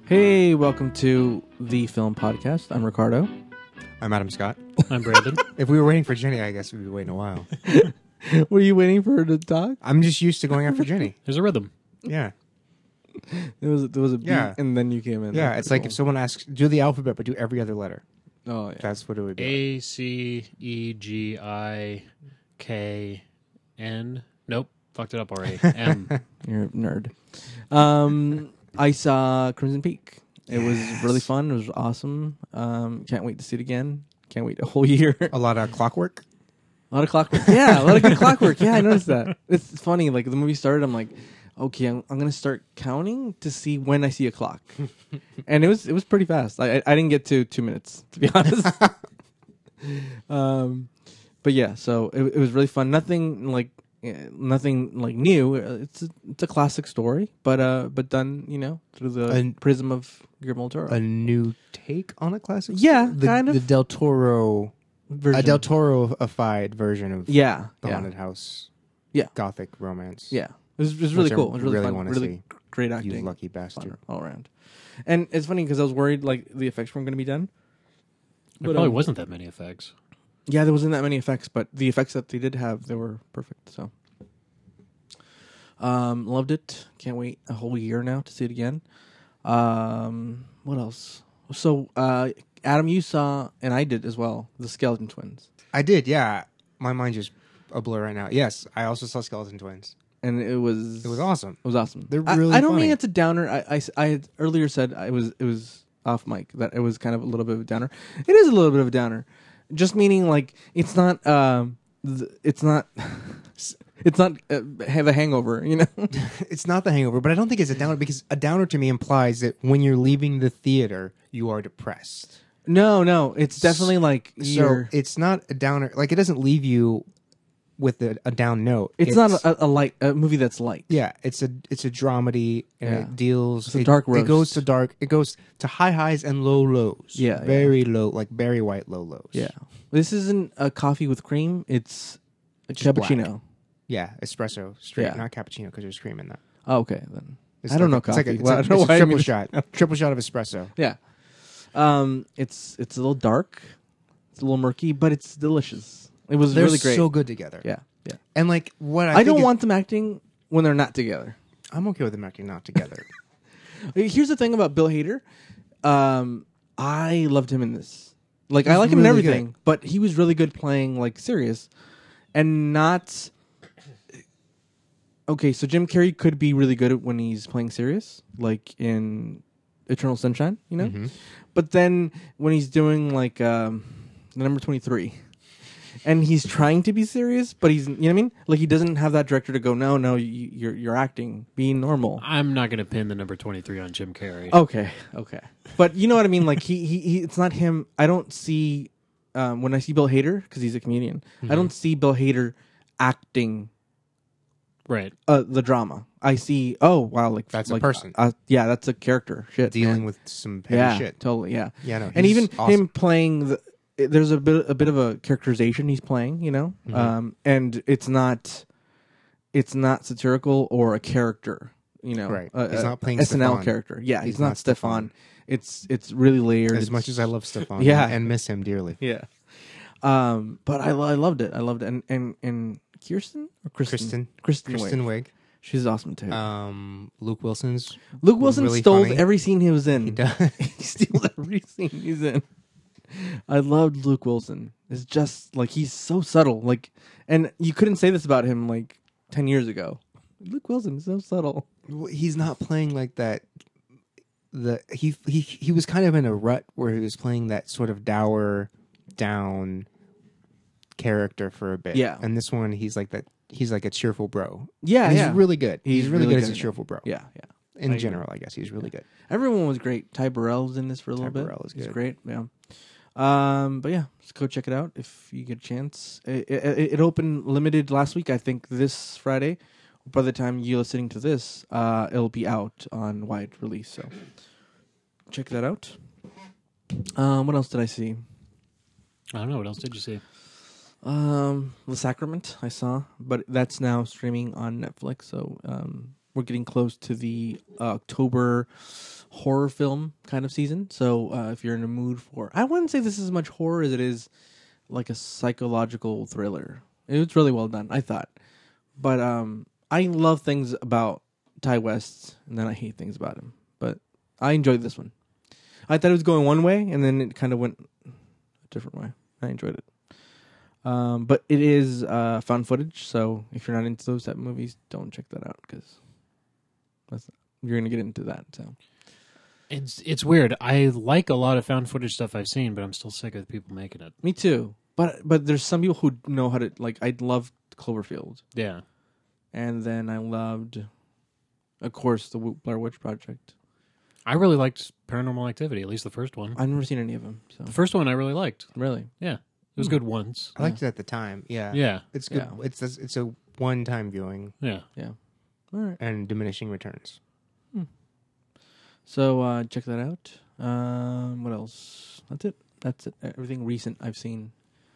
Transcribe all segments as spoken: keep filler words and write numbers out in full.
Hey, welcome to the Film Podcast. I'm Ricardo. I'm Adam Scott. I'm Brandon. If we were waiting for Jenny, I guess we'd be waiting a while. Were you waiting for her to talk? I'm just used to going after Jenny. There's a rhythm. Yeah. It was there was a beat, Yeah. and then you came in. Yeah, That's it's like cool. if someone asks, do the alphabet, but do every other letter. Oh yeah. That's what it would be. A C E G I K N. Nope. Fucked it up already. M. You're a nerd. Um, I saw Crimson Peak. It was really fun. It was awesome. Um, can't wait to see it again. Can't wait a whole year. A lot of clockwork. A lot of clockwork. Yeah, a lot of good clockwork. Yeah, I noticed that. It's funny. Like the movie started, I'm like, okay, I'm, I'm gonna start counting to see when I see a clock, and it was it was pretty fast. I I, I didn't get to two minutes to be honest. um, but yeah, so it, it was really fun. Nothing like eh, nothing like new. It's a, it's a classic story, but uh, but done you know through the An- prism of Guillermo del Toro. A new take on a classic. Yeah, the, kind of. The Del Toro, version. a Del Toro-ified version of yeah, the yeah, haunted house. Yeah. Gothic romance. yeah. It was, it was really Which I cool. It was really, really fun. wanna Really see. great You acting. lucky bastard. Fun all around. And it's funny because I was worried like the effects weren't going to be done. There But, probably um, wasn't that many effects. Yeah, there wasn't that many effects, but the effects that they did have, they were perfect. So, um, loved it. Can't wait a whole year now to see it again. Um, what else? So, uh, Adam, you saw, and I did as well, the Skeleton Twins, I did, yeah. My mind just a blur right now. Yes, I also saw Skeleton Twins. and it was It was awesome. It was awesome. They're I- really I, don't funny. mean it's a downer. I, I, I had earlier said I was it was off mic that it was kind of a little bit of a downer. It is a little bit of a downer, just meaning like it's not um th- it's not it's not uh, have a hangover, you know. It's not the hangover, but I don't think it's a downer because a downer to me implies that when you're leaving the theater, you are depressed. no, no, it's definitely like So you're. it's not a downer. Like it doesn't leave you with a, a down note. It's, not a, a light a movie that's light. yeah. It's a it's a dramedy and Yeah. it deals. It's a it, dark It roast. goes to dark. It goes to high highs and low lows. Yeah, very low, like Barry White low lows. Yeah, this isn't a coffee with cream. It's a Just cappuccino. yeah. Espresso straight, Yeah. not cappuccino because there's cream in that. Oh, okay, then It's I don't like know a- it's like coffee. a- it's Well, a- I don't know it's a why I triple mean- shot. Triple shot of espresso. Yeah. Um, it's it's a little dark. It's a little murky, but it's delicious. It was They're really great. so good together. Yeah, yeah. And like what I, I, think don't is- want them acting when they're not together. I'm okay with them acting not together. Here's the thing about Bill Hader. Um, I loved him in this. Like I He's like him in really everything, good. but he was really good playing like serious, and not. Okay, so Jim Carrey could be really good at when he's playing serious, like in Eternal Sunshine, you know. Mhm. But then when he's doing like um, the number twenty-three, and he's trying to be serious, but he's you know what I mean. Like he doesn't have that director to go, no, no, you, you're you're acting, being normal. I'm not going to pin the number twenty-three on Jim Carrey. Okay, okay, but you know what I mean. Like he, he, he it's not him. I don't see um, when I see Bill Hader because he's a comedian. I don't see Bill Hader acting Right. uh, the drama. I see. Oh wow, like That's a like, person. Uh, yeah, that's a character. Shit, Dealing man. with some heavy yeah, shit. totally. Yeah, Yeah, no. and he's even awesome. him playing the. There's a bit a bit of a characterization he's playing, you know, Mhm. um, and it's not, it's not satirical or a character, you know. Right. a- He's a not playing S N L Stefan. character. Yeah, he's, He's not, not Stefan. Stefan. It's it's really layered. As It's- much as I love Stefan, Yeah. and miss him dearly. yeah, um, but I, lo- I loved it. I loved it, and and and Kirsten or Kristen Kristen, Kristen, Kristen Wiig. Wiig, She's awesome too. um, Luke Wilson's Luke Wilson really stole funny. every scene he was in. he does. He steals every scene he's in. I loved Luke Wilson. It's just like he's so subtle. Like, and you couldn't say this about him like ten years ago. Luke Wilson is so subtle. He's not playing like that. The he he he was kind of in a rut where he was playing that sort of dour, down character for a bit. Yeah. and this one he's like that. He's like a cheerful bro. Yeah, And he's yeah, really good. He's He's, really, really good, good as a at it. cheerful bro. yeah, yeah. In I agree. general, I guess he's really good. Everyone was great. Ty Burrell was in this for a Ty little bit. Burrell is He's good. great. Yeah. Um, but yeah, just go check it out if you get a chance. It, it, it opened limited last week, I think. This Friday. By the time you're listening to this, uh, it'll be out on wide release. So check that out. Um, what else did I see? I don't know. What else did you see? Um, The Sacrament I saw, but that's now streaming on Netflix. So um, we're getting close to the uh, October horror film kind of season. So uh, if you're in a mood for, I wouldn't say this is as much horror as it is like a psychological thriller. It was really well done, I thought. But um, I love things about Ty West, and then I hate things about him. But I enjoyed this one. I thought it was going one way, and then it kind of went a different way. I enjoyed it. Um, but it is uh, found footage, so if you're not into those type of movies, don't check that out because you're going to get into that. So It's it's weird. I like a lot of found footage stuff I've seen, but I'm still sick of the people making it. me too. But but there's some people who know how to like. I loved Cloverfield, Yeah. and then I loved, of course, the Blair Witch Project. I really liked Paranormal Activity, at least the first one. I've never seen any of them. So The first one I really liked. really, Yeah. It was good once. I liked it at the time. Yeah, Yeah. it's good. Yeah. It's a, it's a one time viewing Yeah. yeah. All right. and diminishing returns. So uh, check that out. Um, what else? That's it. That's it. Everything recent I've seen.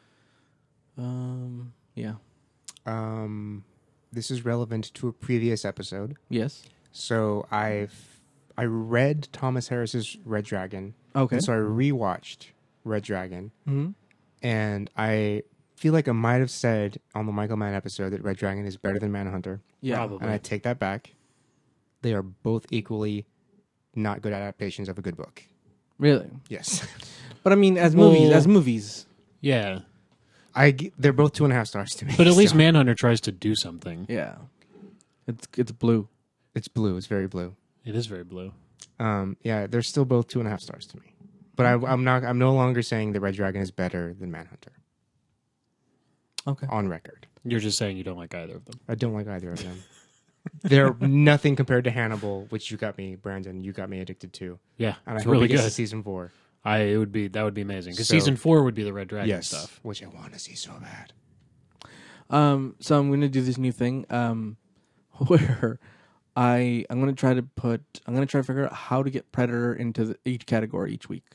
Um. Yeah. Um, this is relevant to a previous episode. Yes. So I've I read Thomas Harris's Red Dragon. Okay. And so I rewatched Red Dragon, Mm-hmm. and I feel like I might have said on the Michael Mann episode that Red Dragon is better than Manhunter, Yeah. Probably. and I take that back. They are both equally not good adaptations of a good book. Really. Yes, But I mean, as Well- movies, as movies. Yeah. I g- they're both two and a half stars to me. But at least so. Manhunter tries to do something. Yeah. It's it's blue. It's blue. It's very blue. It is very blue. Um, yeah, they're still both two and a half stars to me. But I, I'm not. I'm no longer saying that Red Dragon is better than Manhunter Okay. on record. You're just saying you don't like either of them. I don't like either of them. They're nothing compared to Hannibal, which you got me, Brandon. You got me addicted to, Yeah. and I It's hope really it gets good. to season four. I it would be that would be amazing. Because So- season four would be the Red Dragon yes, stuff. which I want to see so bad. Um. So I'm gonna do this new thing. Um, where I I'm gonna try to put I'm gonna try to figure out how to get Predator into the, each category each week.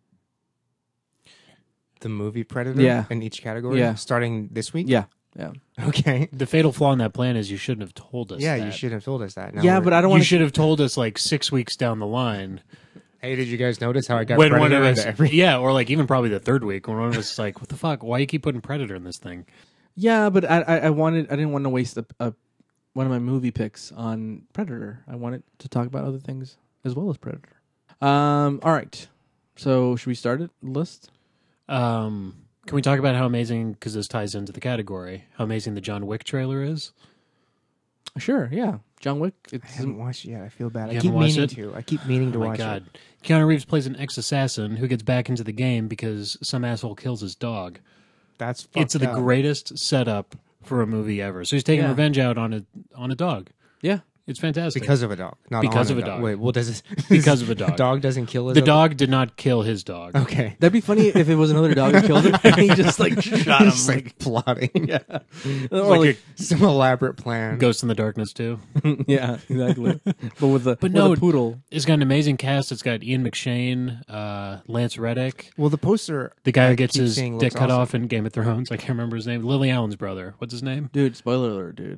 The movie Predator, Yeah. in each category, Yeah. starting this week. Yeah. Yeah. Okay. The fatal flaw in that plan is you shouldn't have told us. Yeah, that. you should have told us that. Now yeah, we're- but I don't You want to. should have told us like six weeks down the line Hey, did you guys notice how I got when Predator one of into us, every? yeah, or like even probably the third week when one of us is like, "What the fuck? Why you keep putting Predator in this thing?" Yeah, but I, I I wanted I didn't want to waste a, a one of my movie picks on Predator. I wanted to talk about other things as well as Predator. Um. All right. So should we start it list? Um, can we talk about how amazing, because this ties into the category, how amazing the John Wick trailer is? Sure. Yeah. John Wick. I It's haven't watched it yet. I feel bad. You I keep haven't watched meaning it? to. I keep meaning to Oh my watch god. it. Keanu Reeves plays an ex-assassin who gets back into the game because some asshole kills his dog. That's fucked It's the up. greatest setup for a movie ever. So he's taking Yeah. revenge out on a on a dog. yeah. It's fantastic. because of a dog, not Because on of a dog. Wait, well, does it? Because of a dog. The dog doesn't kill his the other- dog did not kill his dog. Okay, That'd be funny if it was another dog that killed him and he just like shot him. It's like plotting. yeah. Or Like like, Some elaborate plan. Ghost in the Darkness too. yeah, exactly. But with a But with no, a poodle. It's got an amazing cast. It's got Ian McShane, uh, Lance Reddick, Well, the poster. the guy I who gets keep his saying dick looks cut awesome. off in Game of Thrones. I can't remember his name. Lily Allen's brother. What's his name? Dude, spoiler alert, dude.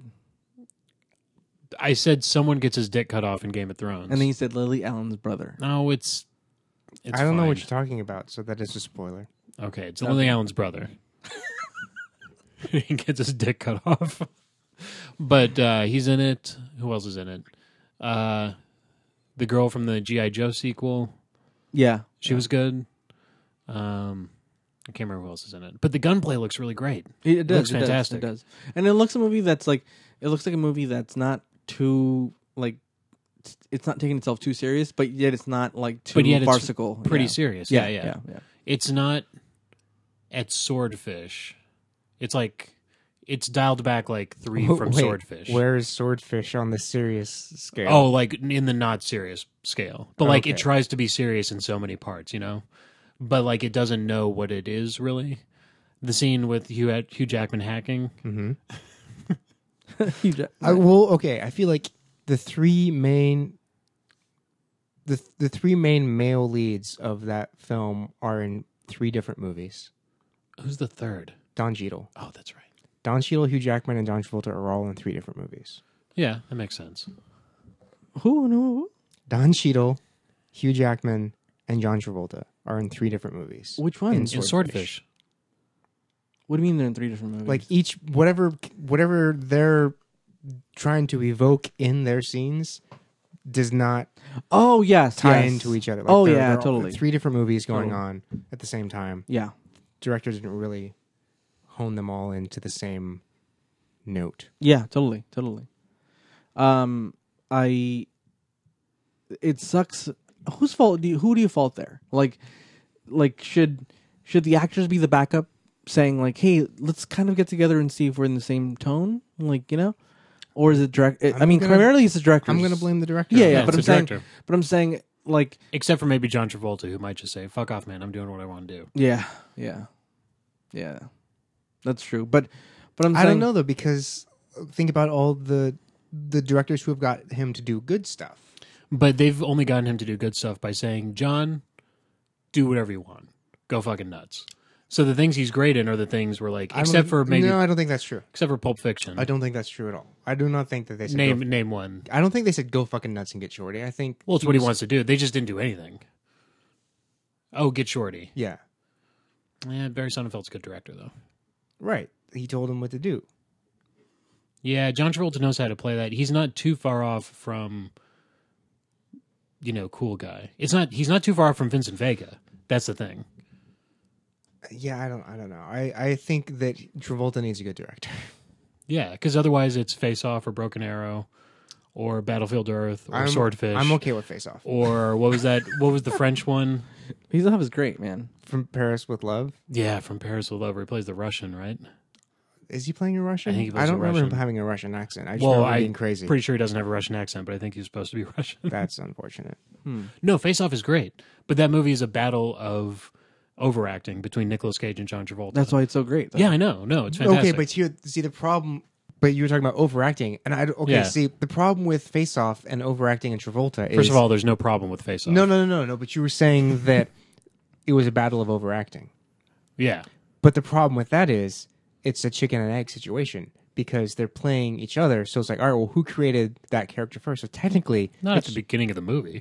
I said someone gets his dick cut off in Game of Thrones. And then he said Lily Allen's brother. no, it's. it's I don't know fine. what you're talking about, so that is a spoiler. Okay, it's Lily Allen's brother. He gets his dick cut off. But uh, he's in it. Who else is in it? Uh, the girl from the G I. Joe sequel. Yeah. She was good. Um, I can't remember who else is in it. But the gunplay looks really great. It, it does. looks it does, fantastic. It does. And it looks a movie that's like it looks like a movie that's not too like it's- it's not taking itself too serious, but yet it's not like too But yet it's farcical. Pretty yeah. serious. Yeah, Yeah, yeah, yeah, yeah. It's not at Swordfish. It's like it's dialed back like three from Wait, Swordfish. Where is Swordfish on the serious scale? Oh, like in the not serious scale. But like it Okay. tries to be serious in so many parts, you know? But like it doesn't know what it is really. The scene with Hugh, Hugh Jackman hacking. hmm You ju- I, well, okay. I feel like the three main, the the three main male leads of that film are in three different movies. Who's the third? Don Cheadle, Oh, that's right. Don Cheadle, Hugh Jackman, and John Travolta are all in three different movies. Yeah, that makes sense. Who? No. Don Cheadle, Hugh Jackman, and John Travolta are in three different movies. Which one? In In Swordfish. What do you mean they're in three different movies? Like each whatever whatever they're trying to evoke in their scenes does not oh yes, tie yes. into each other. Like oh they're- yeah, they're all- totally. Three different movies going Totally. on at the same time. Yeah. Director didn't really hone them all into the same note. Yeah, totally, totally. Um, I. It sucks. Whose fault do you? Who do you fault there? Like, like should should the actors be the backup, saying like, "Hey, let's kind of get together and see if we're in the same tone," like you know, or is it direct? I I'm mean, gonna- primarily it's the director. I'm going to blame the director. Yeah, on yeah, that. but I'm it's the saying, director. but I'm saying like, Except for maybe John Travolta, who might just say, fuck off, man. I'm doing what I want to do. yeah, yeah, yeah, that's true. But but I'm I saying, don't know though, because think about all the the directors who have got him to do good stuff. But they've only gotten him to do good stuff by saying, John, do whatever you want. Go fucking nuts. So the things he's great in are the things where, like, I don't except think- for maybe, no, I don't think that's true. except for Pulp Fiction. I don't think that's true at all. I do not think that they said name Go, name one. I don't think they said go fucking nuts and get shorty. I think Well, it's what he was- wants to do. They just didn't do anything. Oh, get shorty. Yeah, Yeah, Barry Sonnenfeld's a good director, though. right. He told him what to do. Yeah, John Travolta knows how to play that. He's not too far off from, you know, cool guy. It's not. He's not too far off from Vincent Vega. That's the thing. Yeah, I don't. I don't know. I, I think that Travolta needs a good director. Yeah, because otherwise it's Face Off or Broken Arrow, or Battlefield Earth or I'm, Swordfish. I'm okay with Face Off. Or what was that? What was the French one? He's Love is great, man. From Paris with Love. Yeah, from Paris with Love, where he plays the Russian, right? Is he playing a Russian? I think he plays don't a remember Russian. him having a Russian accent. I just Well, remember him I being crazy. Pretty sure he doesn't have a Russian accent, but I think he's supposed to be Russian. That's unfortunate. No, Face Off is great, but that movie is a battle of overacting between Nicolas Cage and John Travolta. That's why it's so great. Though. Yeah, I know. No, it's fantastic. Okay, but here, see the problem. But you were talking about overacting, and I okay. Yeah. See the problem with Face Off and overacting in Travolta is First of all, there's no problem with Face Off. no, no, no, no, no. But you were saying that it was a battle of overacting. Yeah. But the problem with that is it's a chicken and egg situation because they're playing each other. So it's like, all right, well, who created that character first? So technically, Not at it's- the beginning of the movie.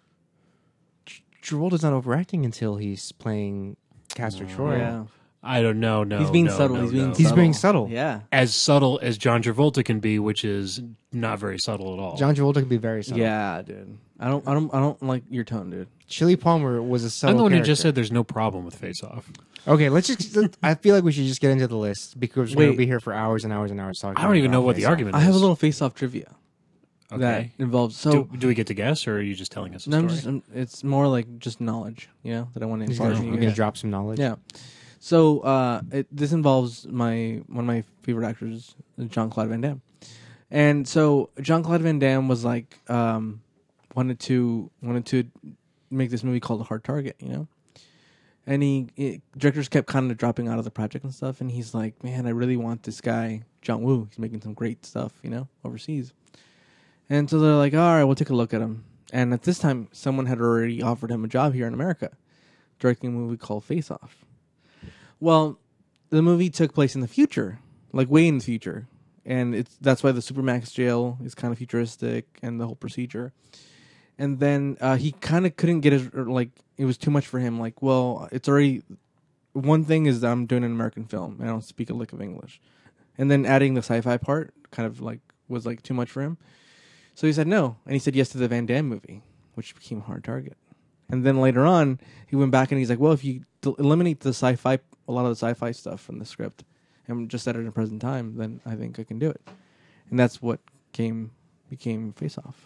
Travolta's not overacting until he's playing Castor Troy. Yeah. I don't know. No, He's being no, subtle. no, he's being no. He's subtle. being subtle. Yeah. as subtle as John Travolta can be, which is not very subtle at all. John Travolta can be very subtle. Yeah, dude. I don't. I don't. I don't like your tone, dude. Chili Palmer was a subtle I'm the one who character. just said there's no problem with Face Off. Okay, let's just. I feel like we should just get into the list because we're going Wait. to be here for hours and hours and hours talking. I don't even about know what the Face Off. argument I is. have a little face-off trivia that Okay. involves. So do, do we get to guess, or are you just telling us a no, I'm story? just. I'm, it's more like just knowledge, you know, that I want to He's impart gonna, on we're you gonna guys. drop some knowledge. Yeah. So uh, it, this involves my one of my favorite actors, Jean Claude Van Damme, and so Jean Claude Van Damme was like um, wanted to wanted to make this movie called Hard Target, you know, and he it, directors kept kind of dropping out of the project and stuff, and he's like, man, I really want this guy John Woo. He's making some great stuff, you know, overseas, and so they're like, all right, we'll take a look at him. And at this time, someone had already offered him a job here in America, directing a movie called Face Off. Well, the movie took place in the future, like way in the future, and it's that's why the Supermax jail is kind of futuristic and the whole procedure. And then uh, he kind of couldn't get his or, like it was too much for him. Like, well, it's already one thing is that I'm doing an American film and I don't speak a lick of English, and then adding the sci-fi part kind of like was like too much for him. So he said no, and he said yes to the Van Damme movie, which became Hard Target. And then later on, he went back and he's like, well, if you d- eliminate the sci-fi, a lot of the sci-fi stuff from the script, and just set it in present time, then I think I can do it. And that's what came became Face Off.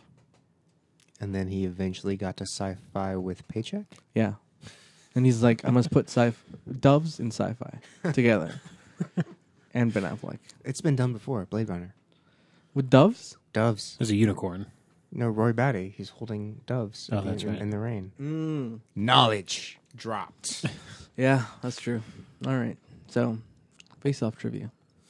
And then he eventually got to sci-fi with Paycheck. Yeah. And he's like, I must put sci doves in sci-fi together. And Ben Affleck. It's been done before. Blade Runner. With doves? Doves. There's a unicorn. No, Roy Batty. He's holding doves Oh, in, that's in- right. in the rain. Mm. Knowledge dropped. Yeah, that's true. All right. So, Face Off trivia.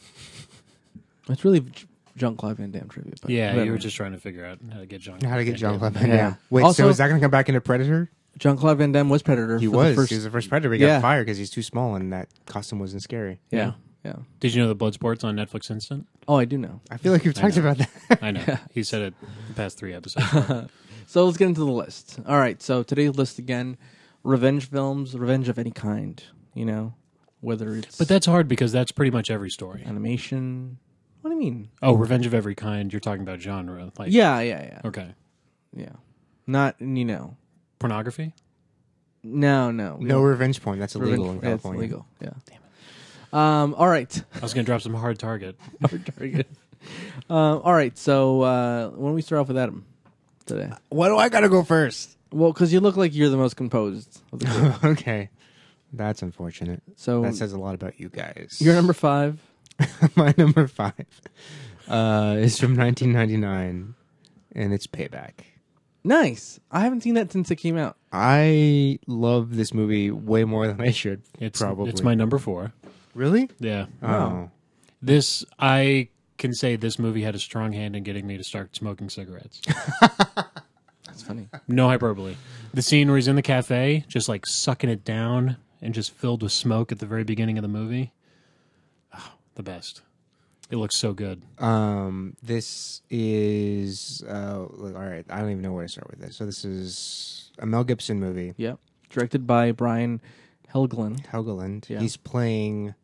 It's really J- Jean-Claude Van Damme trivia. But Yeah, whatever. you were just trying to figure out how to get John. How to get John Claude Van Van Yeah. Damme. Wait, Also- so is that going to come back into Predator? Jean-Claude Van Damme was Predator. He for was. The first, He was the first Predator. He Yeah. got fired because he's too small and that costume wasn't scary. yeah. Yeah. Did you know that Bloodsport's on Netflix Instant? Oh, I do know. I feel like we've I talked know. about that. I know. He said it the past three episodes. So let's get into the list. All right. So today's list again: revenge films, revenge of any kind. You know, whether it's But that's hard because that's pretty much every story. animation. What do you mean? Oh, revenge of every kind. You're talking about genre. Like, Yeah, yeah, yeah, Okay. yeah. Not you know. Pornography? No, no, we No don't- revenge porn. That's illegal revenge- in yeah, it's California. illegal. Yeah. Damn it. Um. All right. I was going to drop some hard target. Hard target. Um. All right. So uh, when we start off with Adam today, Why do I gotta go first? well, because you look like you're the most composed of the group. Okay, that's unfortunate. So That says a lot about you guys. you're number five. My number five uh, is from nineteen ninety-nine, and it's Payback. Nice. I haven't seen that since it came out. I love this movie way more than I should. It's probably. It's my number four. Really? Yeah. Oh, This, I can say this movie had a strong hand in getting me to start smoking cigarettes. That's funny. No hyperbole. The scene where he's in the cafe, just like sucking it down and just filled with smoke at the very beginning of the movie. Oh, the best. It looks so good. um, this is uh, all right. I don't even know where to start with this. So this is a Mel Gibson movie. Yep. Directed by Brian Helgeland. Helgeland. Yeah. He's playing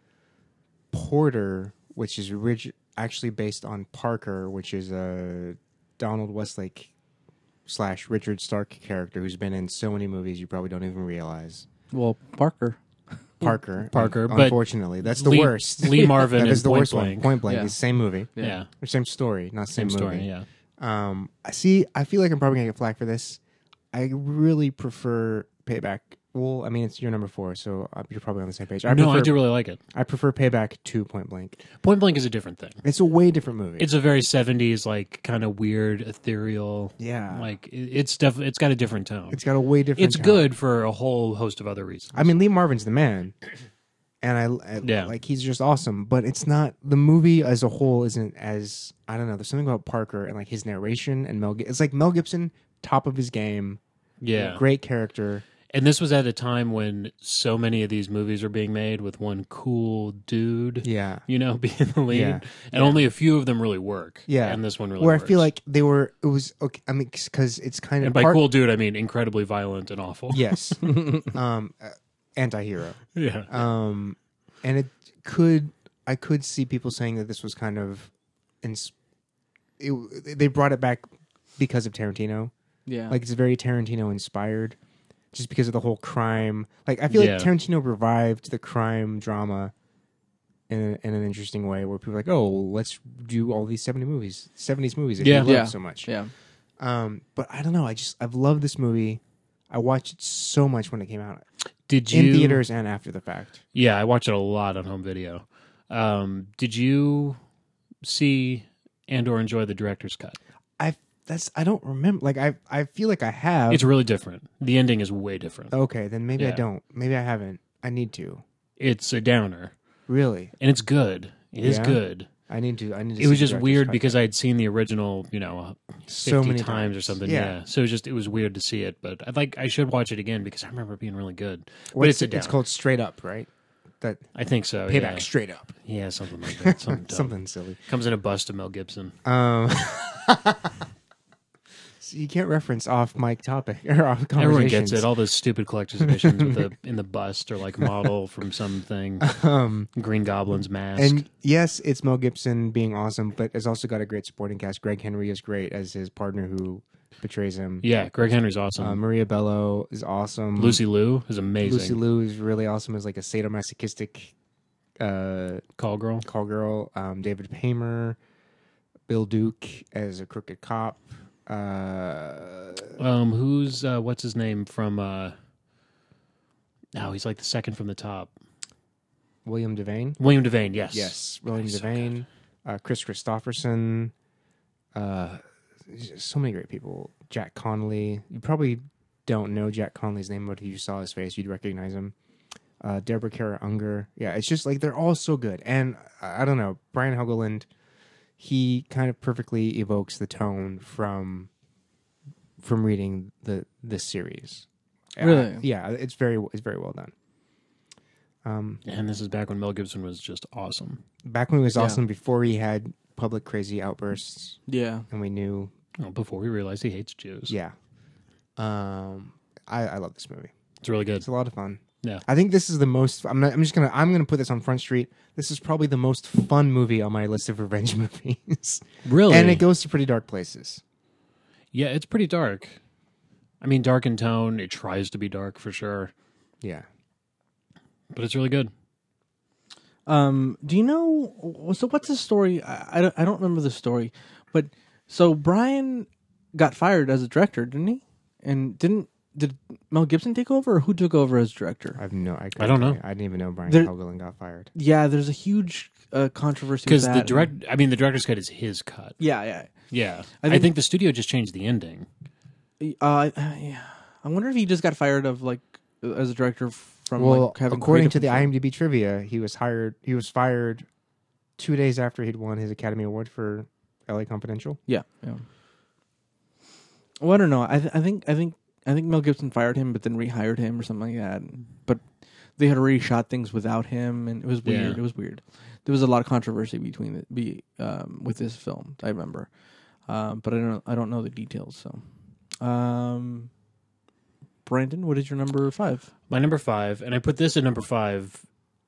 Porter, which is orig- actually based on Parker, which is a Donald Westlake slash Richard Stark character who's been in so many movies you probably don't even realize. Well, Parker. Parker. Parker, un- but Unfortunately, that's the Lee, worst. Lee Marvin That is is the Point worst Blank. one. Point Blank Yeah. is the same movie. Yeah. Or same story, not same, Same story, movie. yeah. Um, I see. I feel like I'm probably gonna get flack for this. I really prefer Payback. Well, I mean, it's your number four, so uh, you're probably on the same page. I no, prefer, I do really like it. I prefer Payback to Point Blank. Point Blank is a different thing. It's a way different movie. It's a very seventies, like kind of weird, ethereal. yeah, Like it- it's def- It's got a different tone. it's got a way different. It's tone. good for a whole host of other reasons. I mean, Lee Marvin's the man, and I, I Yeah. like he's just awesome. But it's not the movie as a whole isn't as I don't know. There's something about Parker and like his narration and Mel. Gi- It's like Mel Gibson, top of his game. yeah. Great character. And this was at a time when so many of these movies were being made with one cool dude, Yeah. you know, being the lead. Yeah. And only a few of them really work. Yeah. And this one really Where works. I feel like they were, it was okay. I mean, because it's kind of And by part- cool dude, I mean incredibly violent and awful. yes, um, uh, anti-hero. Yeah. Um, and it could, I could see people saying that this was kind of, ins- it, they brought it back because of Tarantino. Yeah. Like it's very Tarantino inspired, just because of the whole crime. Like I feel Yeah. like Tarantino revived the crime drama in a, in an interesting way, where people are like, oh, well, let's do all these seventy movies, seventies movies that Yeah. you love Yeah. so much. yeah. Um, but I don't know. I just I've loved this movie. I watched it so much when it came out Did you in theaters and after the fact. Yeah, I watched it a lot on home video. Um, did you see and or enjoy the director's cut? I that's I don't remember. Like I I feel like I have. It's really different. The ending is way different. Okay, then maybe I Yeah. don't. Maybe I haven't. I need to. It's a downer, Really, and it's good. It is Yeah? good. I need to. I need to. It see was the just director's weird cut because then. I had seen the original, you know, fifty so many times, or something. Yeah. So it was just it was weird to see it, but I like I should watch it again because I remember it being really good. But What's it's a it- it's downer. called Straight Up, right? That I think so. Payback Yeah. Straight Up. Yeah, something like that. Something, dumb. Something silly. Comes in a bust of Mel Gibson. Um, so you can't reference off mic topic or off conversations. Everyone gets it. All those stupid collector's editions with the in the bust or like model from something. Um, Green Goblin's mask. and yes, it's Mel Gibson being awesome, but it's also got a great supporting cast. Greg Henry is great as his partner who betrays him. yeah, Greg Henry's awesome. Uh, Maria Bello is awesome. Lucy Liu is amazing. Lucy Liu is really awesome as like a sadomasochistic uh, Call girl. call girl. Um, David Paymer, Bill Duke as a crooked cop. Uh, Um, who's uh, what's his name from? Uh, oh, he's like the second from the top. William Devane. William Devane. Yes. Yes, William He's so Devane, uh, Chris Christopherson, uh, so many great people. Jack Connolly. You probably don't know Jack Connolly's name, but if you saw his face, you'd recognize him. Uh, Deborah Kara Unger. Yeah, it's just like they're all so good. And I I don't know, Brian Helgeland, he kind of perfectly evokes the tone from from reading the this series. Really? Uh, yeah, it's very it's very well done. Um, And this is back when Mel Gibson was just awesome. back when he was Yeah. awesome, before he had public crazy outbursts, Yeah. and we knew, Oh, before we realized he hates Jews. yeah. Um, I, I love this movie. It's really good. It's a lot of fun. Yeah. I think this is the most. I'm not. I'm just gonna. I'm gonna put this on Front Street. This is probably the most fun movie on my list of revenge movies, Really? and it goes to pretty dark places. Yeah, it's pretty dark. I mean, dark in tone. It tries to be dark for sure, Yeah. but it's really good. Um, do you know? So what's the story? I, I don't. I don't remember the story, but so Brian got fired as a director, didn't he? And didn't did Mel Gibson take over, or who took over as director? I've no. I, I don't know. I didn't even know Brian There- Helgeland got fired. Yeah, there's a huge uh, controversy Because with the that. direct, I mean, the director's cut is his cut. Yeah, yeah. Yeah, I I think- think, the studio just changed the ending. Uh, yeah. I wonder if he just got fired of like as a director from Well, like having according creative to the control. IMDb trivia, he was hired. He was fired two days after he'd won his Academy Award for L A Confidential. Yeah, yeah. Well, I don't know. I th- I think I think I think Mel Gibson fired him, but then rehired him or something like that. But they had already shot things without him, and it was weird. Yeah. It was weird. There was a lot of controversy between the, be um, with this film. I remember, um, but I don't I don't know the details. So, um, Brandon, what is your number five? My number five, and I put this at number five.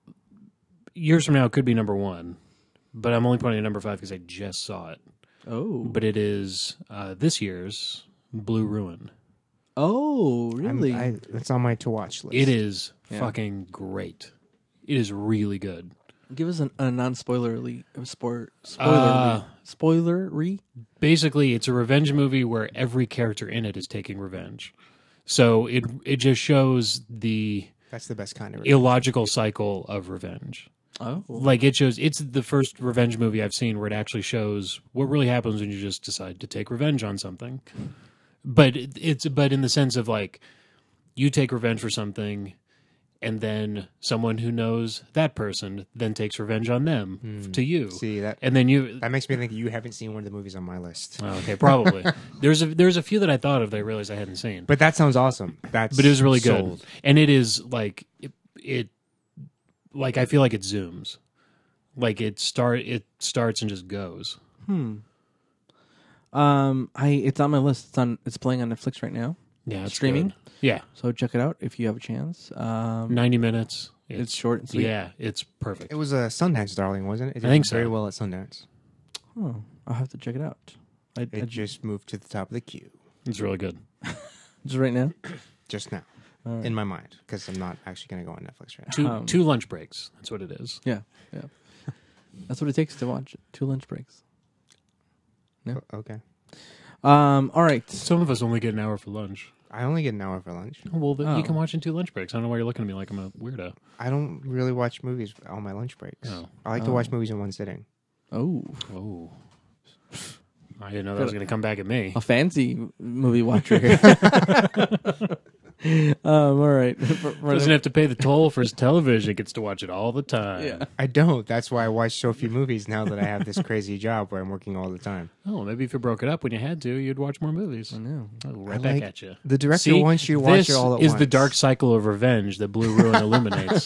Years from now, it could be number one, but I'm only putting it at number five because I just saw it. Oh, But it is uh, this year's Blue Ruin. oh, really? I'm- I, that's on my to watch list. It is Yeah. fucking great. It is really good. Give us an, a non-spoilerly spoiler Uh, spoilery spoilery. Basically, it's a revenge movie where every character in it is taking revenge. So it it just shows the That's the best kind of. illogical cycle of revenge. Oh, Like it shows, it's the first revenge movie I've seen where it actually shows what really happens when you just decide to take revenge on something. But it, it's but in the sense of like you take revenge for something, and then someone who knows that person then takes revenge on them f- to you, See that and then you. that makes me think you haven't seen one of the movies on my list. Oh, okay, probably there's a there's a few that I thought of that I realized I hadn't seen, But that sounds awesome. That's but it was really good, sold. and it is like it, it like I feel like it zooms, like it start it starts and just goes. Hmm. Um, I it's on my list. It's on. It's playing on Netflix right now. Yeah, it's Streaming? good. Yeah, So check it out if you have a chance. Um, ninety minutes. it's short and sweet. Yeah, it's perfect. It was a Sundance darling, wasn't it? It did think so. very well at Sundance. Oh, I'll have to check it out. I, It I, just moved to the top of the queue It's really good. just right now. just now All right. in my mind because I'm not actually going to go on Netflix right now. Two Um, two lunch breaks. That's what it is. Yeah, yeah. That's what it takes to watch it. Two lunch breaks. Yeah. O- Okay. Um. All right. Some of us only get an hour for lunch. I only get an hour for lunch. Well, then Oh. you can watch in two lunch breaks. I don't know why you're looking at me like I'm a weirdo. I don't really watch movies on my lunch breaks. Oh. I like to Oh. watch movies in one sitting. Oh, Oh, I didn't know that was going to come back at me. a fancy movie watcher here. um. All right. For- for Doesn't the- have to pay the toll for his television. Gets to watch it all the time. yeah. I don't. That's why I watch so few movies now that I have this crazy job where I'm working all the time. Oh, maybe if you broke it up when you had to, you'd watch more movies. I know. Oh, right I back like- at you. The director See, wants you to watch this it all at is once. the dark cycle of revenge that Blue Ruin illuminates.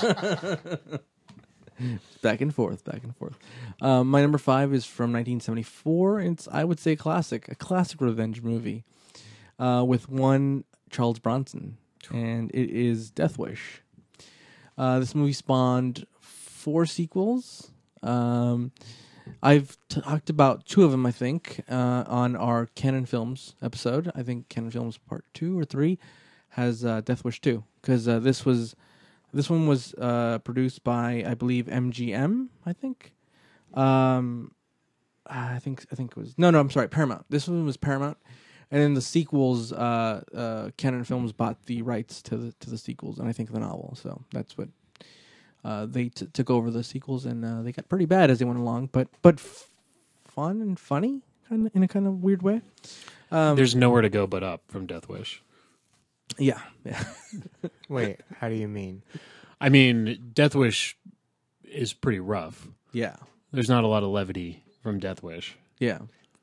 Back and forth, back and forth. Um, my number five is from nineteen seventy-four. It's, I would say, a classic, a classic revenge movie, uh, with one Charles Bronson, and it is Death Wish. Uh, this movie spawned four sequels. Um, I've talked about two of them, I think, uh, on our Canon Films episode. I think Canon Films Part Two or Three has uh, Death Wish Two, because uh, this was. This one was uh, produced by, I believe, M G M. I think, um, I think, I think it was no, no. I'm sorry, Paramount. This one was Paramount, and then the sequels, uh, uh, Canon Films bought the rights to the to the sequels, and I think the novel. So that's what uh, they t- took over the sequels, and uh, they got pretty bad as they went along, but but f- fun and funny, kind of in a kind of weird way. Um, There's nowhere to go but up from Death Wish. yeah, yeah. Wait, how do you mean? I mean, Death Wish is pretty rough. yeah, There's not a lot of levity from Death Wish, yeah.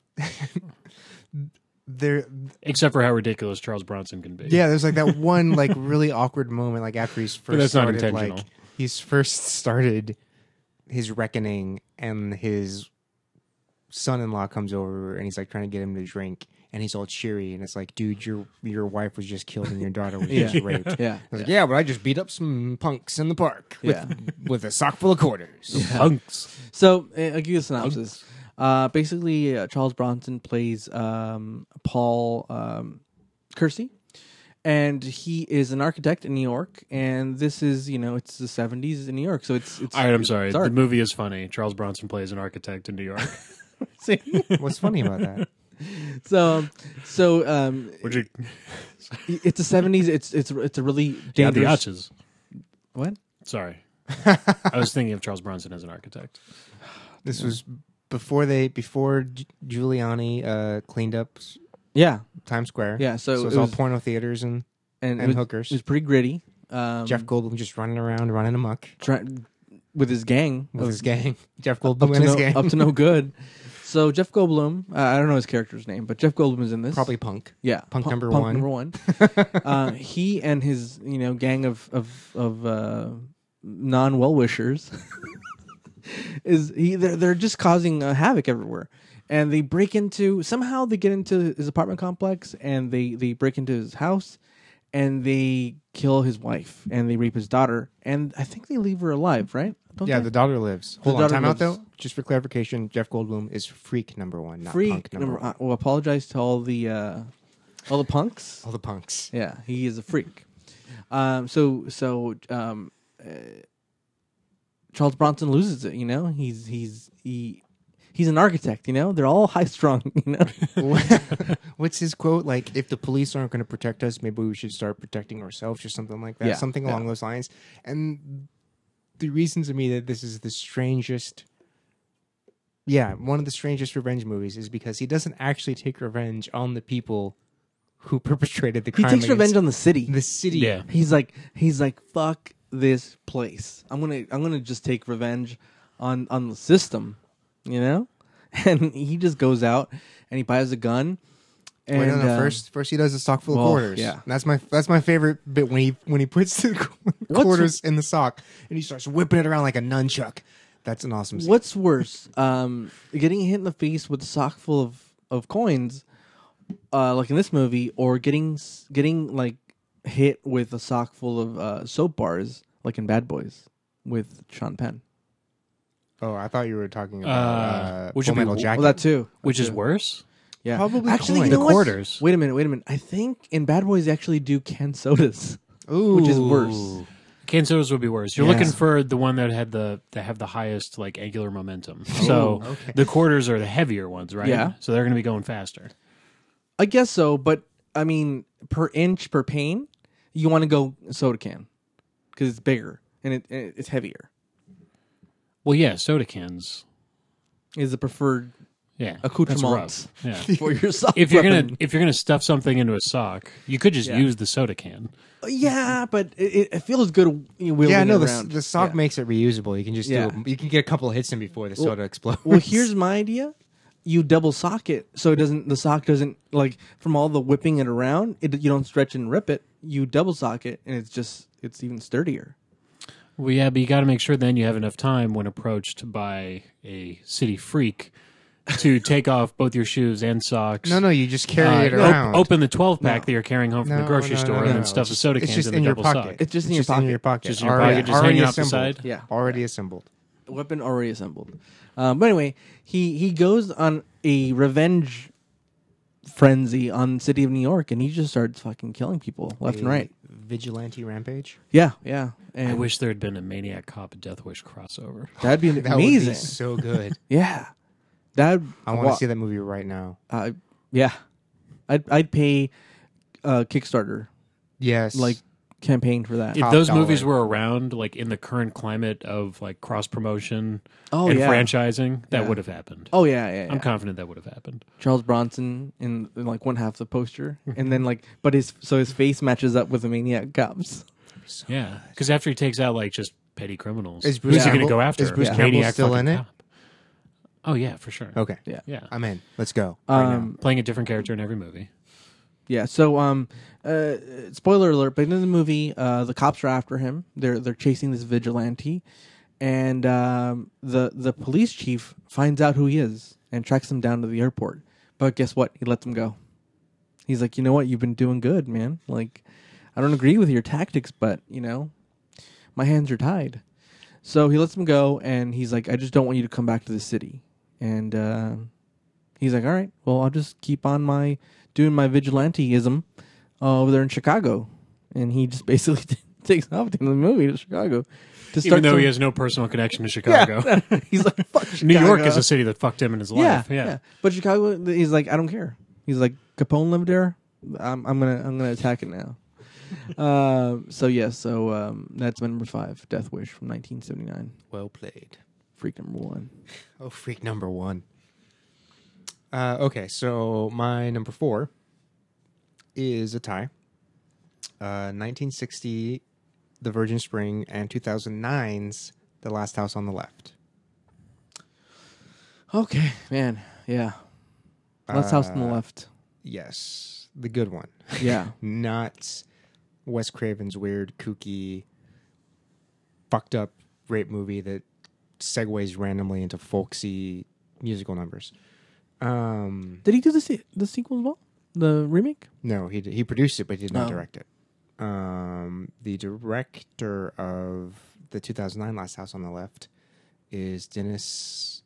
There, except for how ridiculous Charles Bronson can be. yeah. There's like that one like really awkward moment like after he's first but that's not started intentional. like he's first started his reckoning, and his son-in-law comes over, and he's like trying to get him to drink, and he's all cheery, and it's like, dude, your your wife was just killed and your daughter was Yeah. just raped. Yeah. I was like, yeah, but I just beat up some punks in the park with, Yeah. with a sock full of quarters. Punks. So uh, I'll give you a synopsis. Uh, basically, uh, Charles Bronson plays um, Paul um, Kersey, and he is an architect in New York. And this is, you know, it's the seventies in New York, so it's. it's All right, I'm sorry. it's The art. movie is funny. Charles Bronson plays an architect in New York. See? What's funny about that? so, so um, Would you? it's the seventies. It's it's it's a really Yeah, the dangerous. Arches. What? Sorry, I was thinking of Charles Bronson as an architect. This was before they before Gi- Giuliani uh, cleaned up s- Yeah, Times Square. yeah. So, So, it it's all was, porno theaters and, and, it and was, hookers. it was pretty gritty. Um, Jeff Goldblum just running around, running amok try, with his gang with of- his gang. Jeff up Goldblum to and his no, gang. up to no good. So Jeff Goldblum, uh, I don't know his character's name, but Jeff Goldblum is in this. Probably punk. yeah, Punk pu- number punk one. Number one. uh, he and his you know gang of of of uh, non well wishers is he they're, they're just causing uh, havoc everywhere, and they break into somehow they get into his apartment complex and they they break into his house. And they kill his wife, and they rape his daughter, and I think they leave her alive, right? Don't Yeah, they? the daughter lives. The Hold on, daughter time out lives. though. Just for clarification, Jeff Goldblum is freak number one, not Freak punk number, number. one. Uh, well, apologize to all the uh, all the punks. All the punks. Yeah, he is a freak. Um, so so um, uh, Charles Bronson loses it. You know, he's he's he he's an architect. You know, they're all high strung. You know, What's his quote? Like, if the police aren't going to protect us, maybe we should start protecting ourselves, or something like that. Yeah, Something yeah. along those lines. And the reason to me that this is the strangest, yeah, one of the strangest revenge movies is because he doesn't actually take revenge on the people who perpetrated the he crime. takes revenge against on the city. the city. Yeah. He's like he's like fuck this place. I'm gonna I'm gonna just take revenge on on the system. You know, and he just goes out and he buys a gun. And, Wait, no, no. uh, First, first he does a sock full well, of quarters. yeah. And that's my that's my favorite bit when he when he puts the What's- quarters in the sock and he starts whipping it around like a nunchuck. That's an awesome scene. What's worse, um, getting hit in the face with a sock full of, of coins, uh, like in this movie, or getting s- getting like hit with a sock full of uh, soap bars, like in Bad Boys, with Sean Penn? Oh, I thought you were talking Uh, about uh, would Full you be- Metal Jacket. Well, that too. Which That is too. worse? Yeah, Probably actually coin. you know The what? quarters. Wait a minute, wait a minute. I think in Bad Boys they actually do canned sodas, Ooh. which is worse. Ooh. Canned sodas would be worse. You're Yeah. looking for the one that had the that have the highest like angular momentum. So okay. the quarters are the heavier ones, right? Yeah. So they're going to be going faster. I guess so, but I mean, per inch per pane, you want to go soda can because it's bigger and it it- it's heavier. Well, yeah, soda cans. Is the preferred Yeah, accoutrement that's rough. Yeah. for your sock if you're weapon. gonna if you're gonna stuff something into a sock, you could just Yeah. use the soda can. Yeah, but it, it feels good you know, wielding Yeah, no, it the, around. the sock Yeah. makes it reusable. You can just Yeah. do. A, you can get a couple of hits in before the soda explodes. Well, here's my idea: you double sock it so it doesn't. The sock doesn't like from all the whipping it around. It you don't stretch and rip it. You double sock it, and it's just it's even sturdier. Well, yeah, but you got to make sure then you have enough time when approached by a city freak to take off both your shoes and socks. no, no, you just carry Uh, it op- around. open the twelve pack No. that you're carrying home from No, the grocery no, no, store, no, and no. then stuff It's the just- soda it's cans just in the in your double pocket. sock. It's just in It's your just pocket. in your pocket. Just in your Already- pocket, just already hanging off the assembled. side. Yeah, Already assembled. weapon already assembled. Um, but anyway, he he goes on a revenge frenzy on the city of New York, and he just starts fucking killing people left and A right. Vigilante rampage. Yeah, yeah. And I wish there had been a Maniac Cop Death Wish crossover. that'd be That amazing. would be so good. Yeah, that I want to see that movie right now. Uh, yeah, I'd I'd pay uh, Kickstarter Yes, like campaign for that. If Top those dollar. movies were around, like in the current climate of like cross promotion Oh and yeah. franchising, that Yeah. would have happened. Oh yeah, yeah. yeah. I'm confident that would have happened. Charles Bronson in, in like one half the poster, and then like, but his so his face matches up with the Maniac Cops. Yeah, because after he takes out like just petty criminals, Is Bruce who's he going to Campbell- go after? is Bruce A Campbell Maniac still fucking in it? cop. Oh yeah, for sure. Okay, Yeah. Yeah, I'm in. Let's go. right Um, playing a different character in every movie. Yeah. So, um, uh, spoiler alert. But in the movie, uh, the cops are after him. They're they're chasing this vigilante, and um, the the police chief finds out who he is and tracks him down to the airport. But guess what? He lets him go. He's like, you know what? You've been doing good, man. Like, I don't agree with your tactics, but you know, my hands are tied. So he lets him go, and he's like, I just don't want you to come back to the city. And uh, he's like, all right, well, I'll just keep on my doing my vigilanteism uh, over there in Chicago. And he just basically takes off to the movie to Chicago. To start Even though some- he has no personal connection to Chicago. Yeah. He's like, fuck Chicago. New York is a city that fucked him in his Yeah, life. Yeah. yeah. But Chicago, he's like, I don't care. He's like, Capone lived there. I'm, I'm gonna, I'm gonna attack it now. uh, so yeah, so um, that's my number five, Death Wish from nineteen seventy-nine. Well played. Freak number one. Oh, freak number one. Uh, okay, so my number four is a tie. Uh, nineteen sixty, The Virgin Spring, and two thousand nine's The Last House on the Left. Okay, man. Yeah. Last House on the Uh, Left. Yes, the good one. Yeah. Not Wes Craven's weird, kooky, fucked up rape movie that segues randomly into folksy musical numbers. Um, Did he do the se- the sequel as well? The remake? no, he did, he produced it, but he did not Oh. direct it. Um, the director of the two thousand nine Last House on the Left is Dennis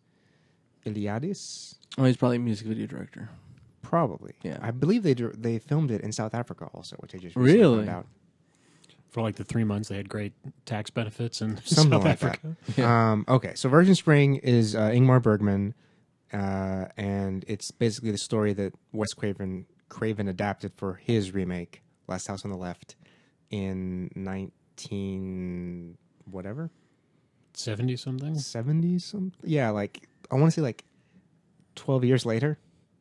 Iliadis. Oh, he's probably a music video director. Probably. Yeah. I believe they dir- they filmed it in South Africa also, which I just Really? recently found out. For like the three months, they had great tax benefits in Something South like Africa. that. Um, okay, so Virgin Spring is uh, Ingmar Bergman, uh, and it's basically the story that Wes Craven Craven adapted for his remake, Last House on the Left, in nineteen whatever seventy something? seventies something. Yeah, like I want to say like twelve years later,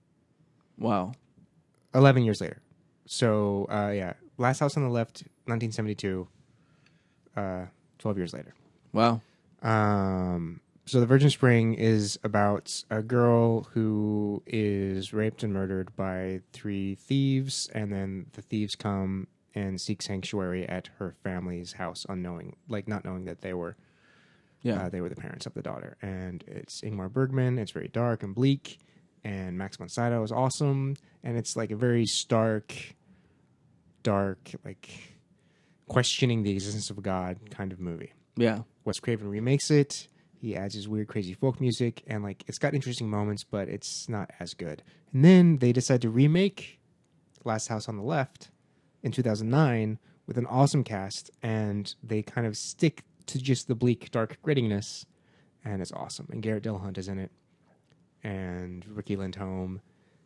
Wow. eleven years later. So uh, yeah, Last House on the Left, nineteen seventy-two. Uh, twelve years later. Wow. Um, so the Virgin Spring is about a girl who is raped and murdered by three thieves, and then the thieves come and seek sanctuary at her family's house, unknowing, like not knowing that they were, Yeah. uh, they were the parents of the daughter. And it's Ingmar Bergman. It's very dark and bleak, and Max von Sydow is awesome, and it's like a very stark, dark, like questioning the existence of God kind of movie. yeah. Wes Craven remakes it. He adds his weird, crazy folk music, and like it's got interesting moments, but it's not as good. And then they decide to remake Last House on the Left in two thousand nine with an awesome cast, and they kind of stick to just the bleak, dark grittiness, and it's awesome. And Garrett Dillahunt is in it, and Ricky Lindholm,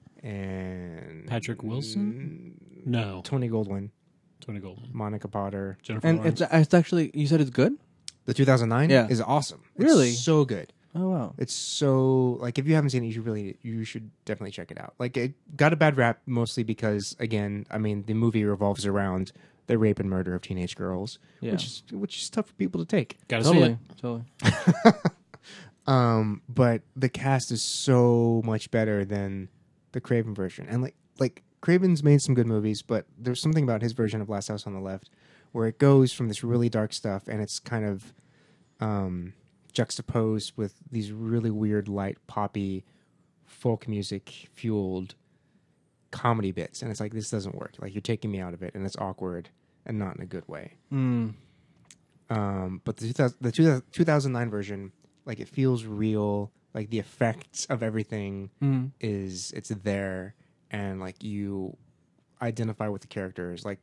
and Patrick Wilson? No. Tony Goldwyn, Tony Goldwyn. Monica Potter. Jennifer And Lawrence. it's, it's actually, you said it's good? The two thousand nine Yeah. is awesome. It's Really? so good. Oh, wow. It's so like if you haven't seen it, you should really you should definitely check it out. Like it got a bad rap mostly because again, I mean, the movie revolves around the rape and murder of teenage girls, Yeah. which is which is tough for people to take. Gotta see Totally. it. Totally. Um, but the cast is so much better than the Craven version, and like like Craven's made some good movies, but there's something about his version of Last House on the Left where it goes from this really dark stuff and it's kind of um, juxtaposed with these really weird, light, poppy, folk music fueled comedy bits, and it's like this doesn't work. Like you're taking me out of it, and it's awkward and not in a good way. Mm. Um, but the two thousand, the two thousand nine version, like it feels real. Like the effects of everything Mm. is it's there, and like you identify with the characters. Like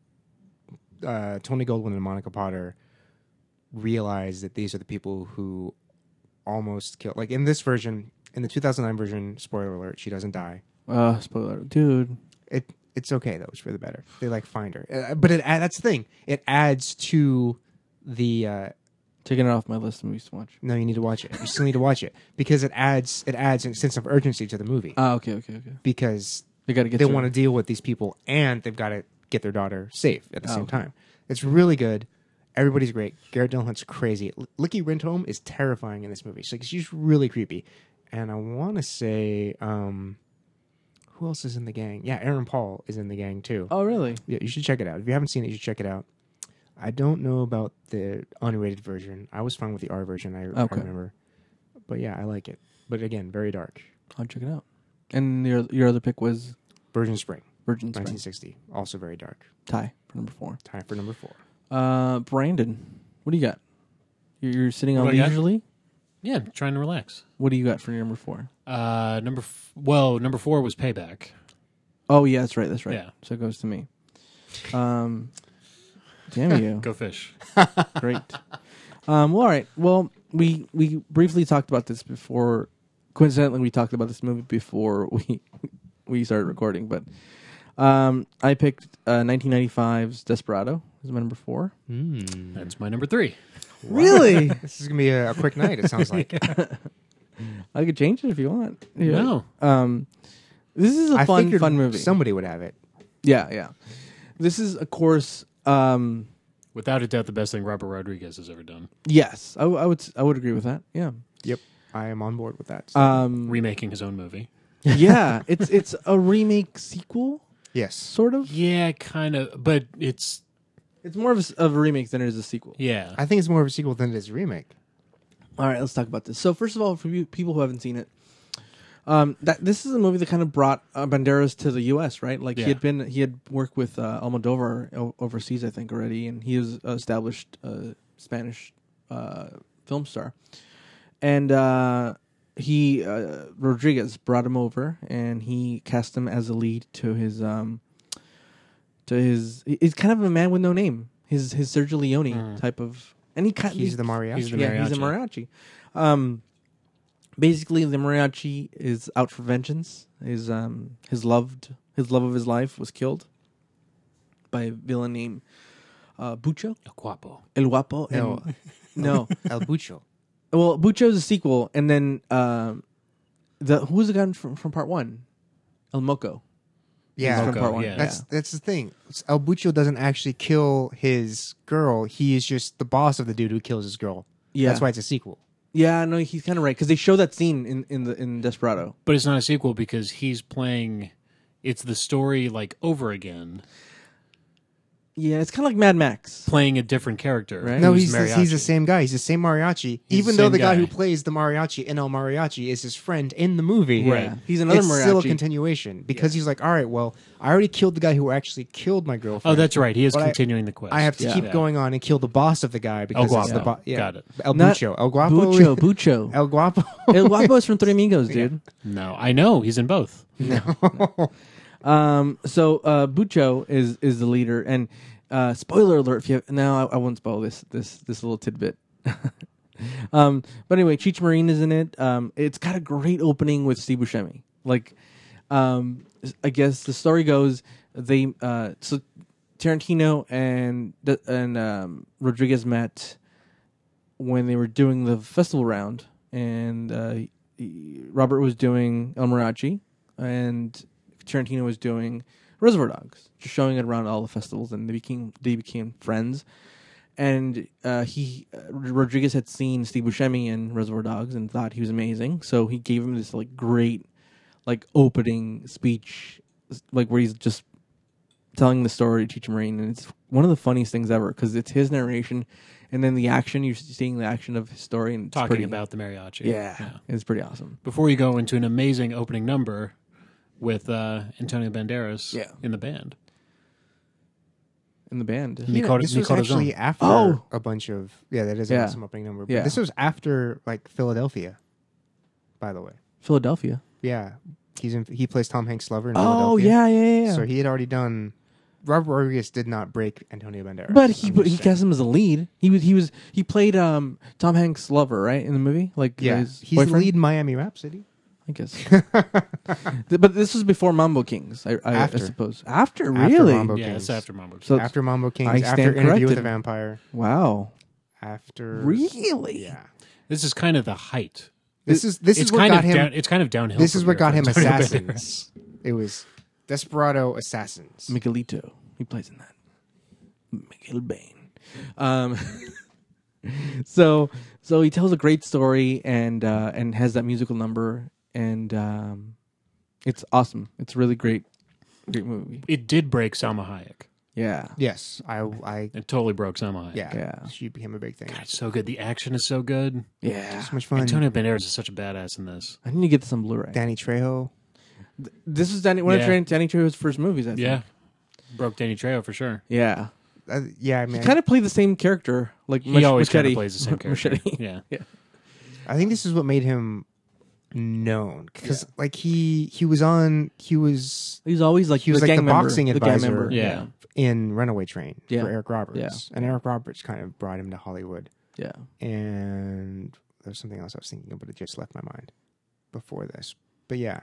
uh, Tony Goldwyn and Monica Potter realize that these are the people who almost killed. Like in this version, in the two thousand nine version, spoiler alert, she doesn't die. Uh, spoiler. Dude. It it's okay though. It's for the better. They like find her, uh, but it that's the thing. It adds to the. Uh, Taking it off my list of movies to watch. no, you need to watch it. You still need to watch it because it adds it adds a sense of urgency to the movie Ah, okay, okay, okay. because They got to get they to want to it. deal with these people and they've got to get their daughter safe at the Oh, same okay. time. It's really good. Everybody's great. Garrett Dillahunt's crazy. L- Licky Rindholm is terrifying in this movie. She's, like, she's really creepy. And I want to say, um, who else is in the gang? Yeah, Aaron Paul is in the gang too. Oh, really? Yeah, you should check it out. If you haven't seen it, you should check it out. I don't know about the unrated version. I was fine with the R version. I, Okay. I remember, but yeah, I like it. But again, very dark. I'll check it out. And your your other pick was Virgin Spring, Virgin Spring. nineteen sixty, also very dark. Tie for number four. Time for number four. Uh, Brandon, what do you got? You're, you're sitting What on do I got? leisurely. Yeah, trying to relax. What do you got for your number four? Uh, number f- well, number four was Payback. Oh yeah, that's right. That's right. Yeah. So it goes to me. Um, damn you. Go fish. Great. Um, well, all right. Well, we we briefly talked about this before. Coincidentally, we talked about this movie before we we started recording. But um, I picked uh, nineteen ninety-five's Desperado as my number four. Mm. That's my number three. Really? This is gonna be a, a quick night. It sounds like. I could change it if you want. Yeah. No. Um, this is a I fun figured fun movie. Somebody would have it. Yeah, yeah. This is, of course. Um, Without a doubt, the best thing Robert Rodriguez has ever done. yes, I, w- I would. s- I would agree with that. Yeah. Yep, I am on board with that. Um, Remaking his own movie. yeah. It's it's a remake sequel, yes, sort of. Yeah, kind of. But it's, It's more of a, s- of a remake than it is a sequel. yeah. I think it's more of a sequel than it is a remake. All right, let's talk about this. So, first of all, for you people who haven't seen it, um, that this is a movie that kind of brought uh, Banderas to the U S. Right? Like Yeah. he had been, he had worked with uh, Almodovar o- overseas, I think, already, and he is an established uh, Spanish uh, film star. And uh, he uh, Rodriguez brought him over, and he cast him as a lead to his um, to his. He's kind of a man with no name. His his Sergio Leone Mm. type of, and he kind He's the mariachi. He's the yeah, he's a mariachi. Um, basically, the mariachi is out for vengeance. His um, his loved, his love of his life was killed by a villain named uh, Bucho, El Guapo. El Guapo. And, No. no. El Bucho. Well, Bucho is a sequel, and then um, the who was the guy from from part one? El Moco. Yeah, from part one. yeah. That's that's the thing. El Bucho doesn't actually kill his girl. He is just the boss of the dude who kills his girl. Yeah, That's why it's a sequel. Yeah, no, he's kind of right because they show that scene in in the in Desperado. But it's not a sequel because he's playing. It's the story like over again, Yeah, it's kind of like Mad Max. playing a different character. Right. No, who's he's the, mariachi. he's the same guy. He's the same mariachi. He's Even the though same the guy. guy. who plays the mariachi in El Mariachi is his friend in the movie. Right. Yeah, he's another it's mariachi. still a continuation because he's like, all right, well, I already killed the guy who actually killed my girlfriend. Oh, that's right. He is But I- continuing the quest. I have to Yeah. keep Yeah. going on and kill the boss of the guy because El it's the Guapo. bo- yeah. Got it. El Not Bucho. El Guapo. Bucho, Bucho. El Guapo. El Guapo is from Three Amigos, dude. No, I know he's in both. No. Um, so uh, Bucho is is the leader, and uh, spoiler alert. If you have, now, I, I won't spoil this this this little tidbit. um, but anyway, Cheech Marin is in it. Um, it's got a great opening with Steve Buscemi. Like, um, I guess the story goes they uh, so Tarantino and and um, Rodriguez met when they were doing the festival round, and uh, he- Robert was doing El Mariachi, and Tarantino was doing Reservoir Dogs, just showing it around all the festivals, and they became they became friends. And uh, he uh, Rodriguez had seen Steve Buscemi in Reservoir Dogs and thought he was amazing, so he gave him this like great like opening speech, like where he's just telling the story to Cheech Marin, and it's one of the funniest things ever because it's his narration, and then the action you're seeing the action of his story and it's Talking pretty, about the mariachi. yeah, it's pretty awesome. Before you go into an amazing opening number with uh, Antonio Banderas Yeah. in the band. In the band, Yeah. Nicola- this was Nicola actually Zone. after Oh. a bunch of yeah, that is Yeah. an awesome opening number. But Yeah. this was after like Philadelphia, by the way. Philadelphia. Yeah, he's in. He plays Tom Hanks' lover in Oh Philadelphia. yeah, yeah, yeah. So he had already done. Robert Rodriguez did not break Antonio Banderas. But he I'm but just he saying. cast him as a lead. He was he was he played um Tom Hanks' lover, right, in the movie, like Yeah, his he's the boyfriend? lead in Miami Rhapsody. I guess. Th- but this was before Mambo Kings, I, I, I After. suppose. After, After really? Mambo Yeah, Kings. it's after Mambo Kings. So- After Mambo Kings, I after stand Interview with corrected. a Vampire, Wow, after really? yeah. This is kind of the height. This is this it's is what kind got of him. down, it's kind of downhill. This from is what here got for him Antonio Banderas. Assassins. It was Desperado Assassins. Miguelito, he plays in that. Miguel Bain. Um, so so he tells a great story and uh, and has that musical number and um, It's awesome. It's a really great, great movie. It did break Salma Hayek. Yeah, Yes, I, I, It totally broke Salma Hayek. yeah, Yeah. she became a big thing. God, it's so good. The action is so good. yeah. So much fun. Antonio Banderas is such a badass in this. I need to get this on Blu-ray. Danny Trejo. This is Danny, one Yeah. of Danny, Danny Trejo's first movies. I think. Yeah. Broke Danny Trejo for sure. yeah. Uh, yeah, I He mean, kind of played the same character, like He Mach- always kind Machete. of plays the same character. Machete. Yeah. I think this is what made him known because, like, he he was on, he was He's always like He was the like gang the member, boxing the gang advisor. member. Yeah. in Runaway Train Yeah. for Eric Roberts, Yeah. and Eric Roberts kind of brought him to Hollywood. yeah. And there's something else I was thinking of, but it just left my mind before this. But yeah,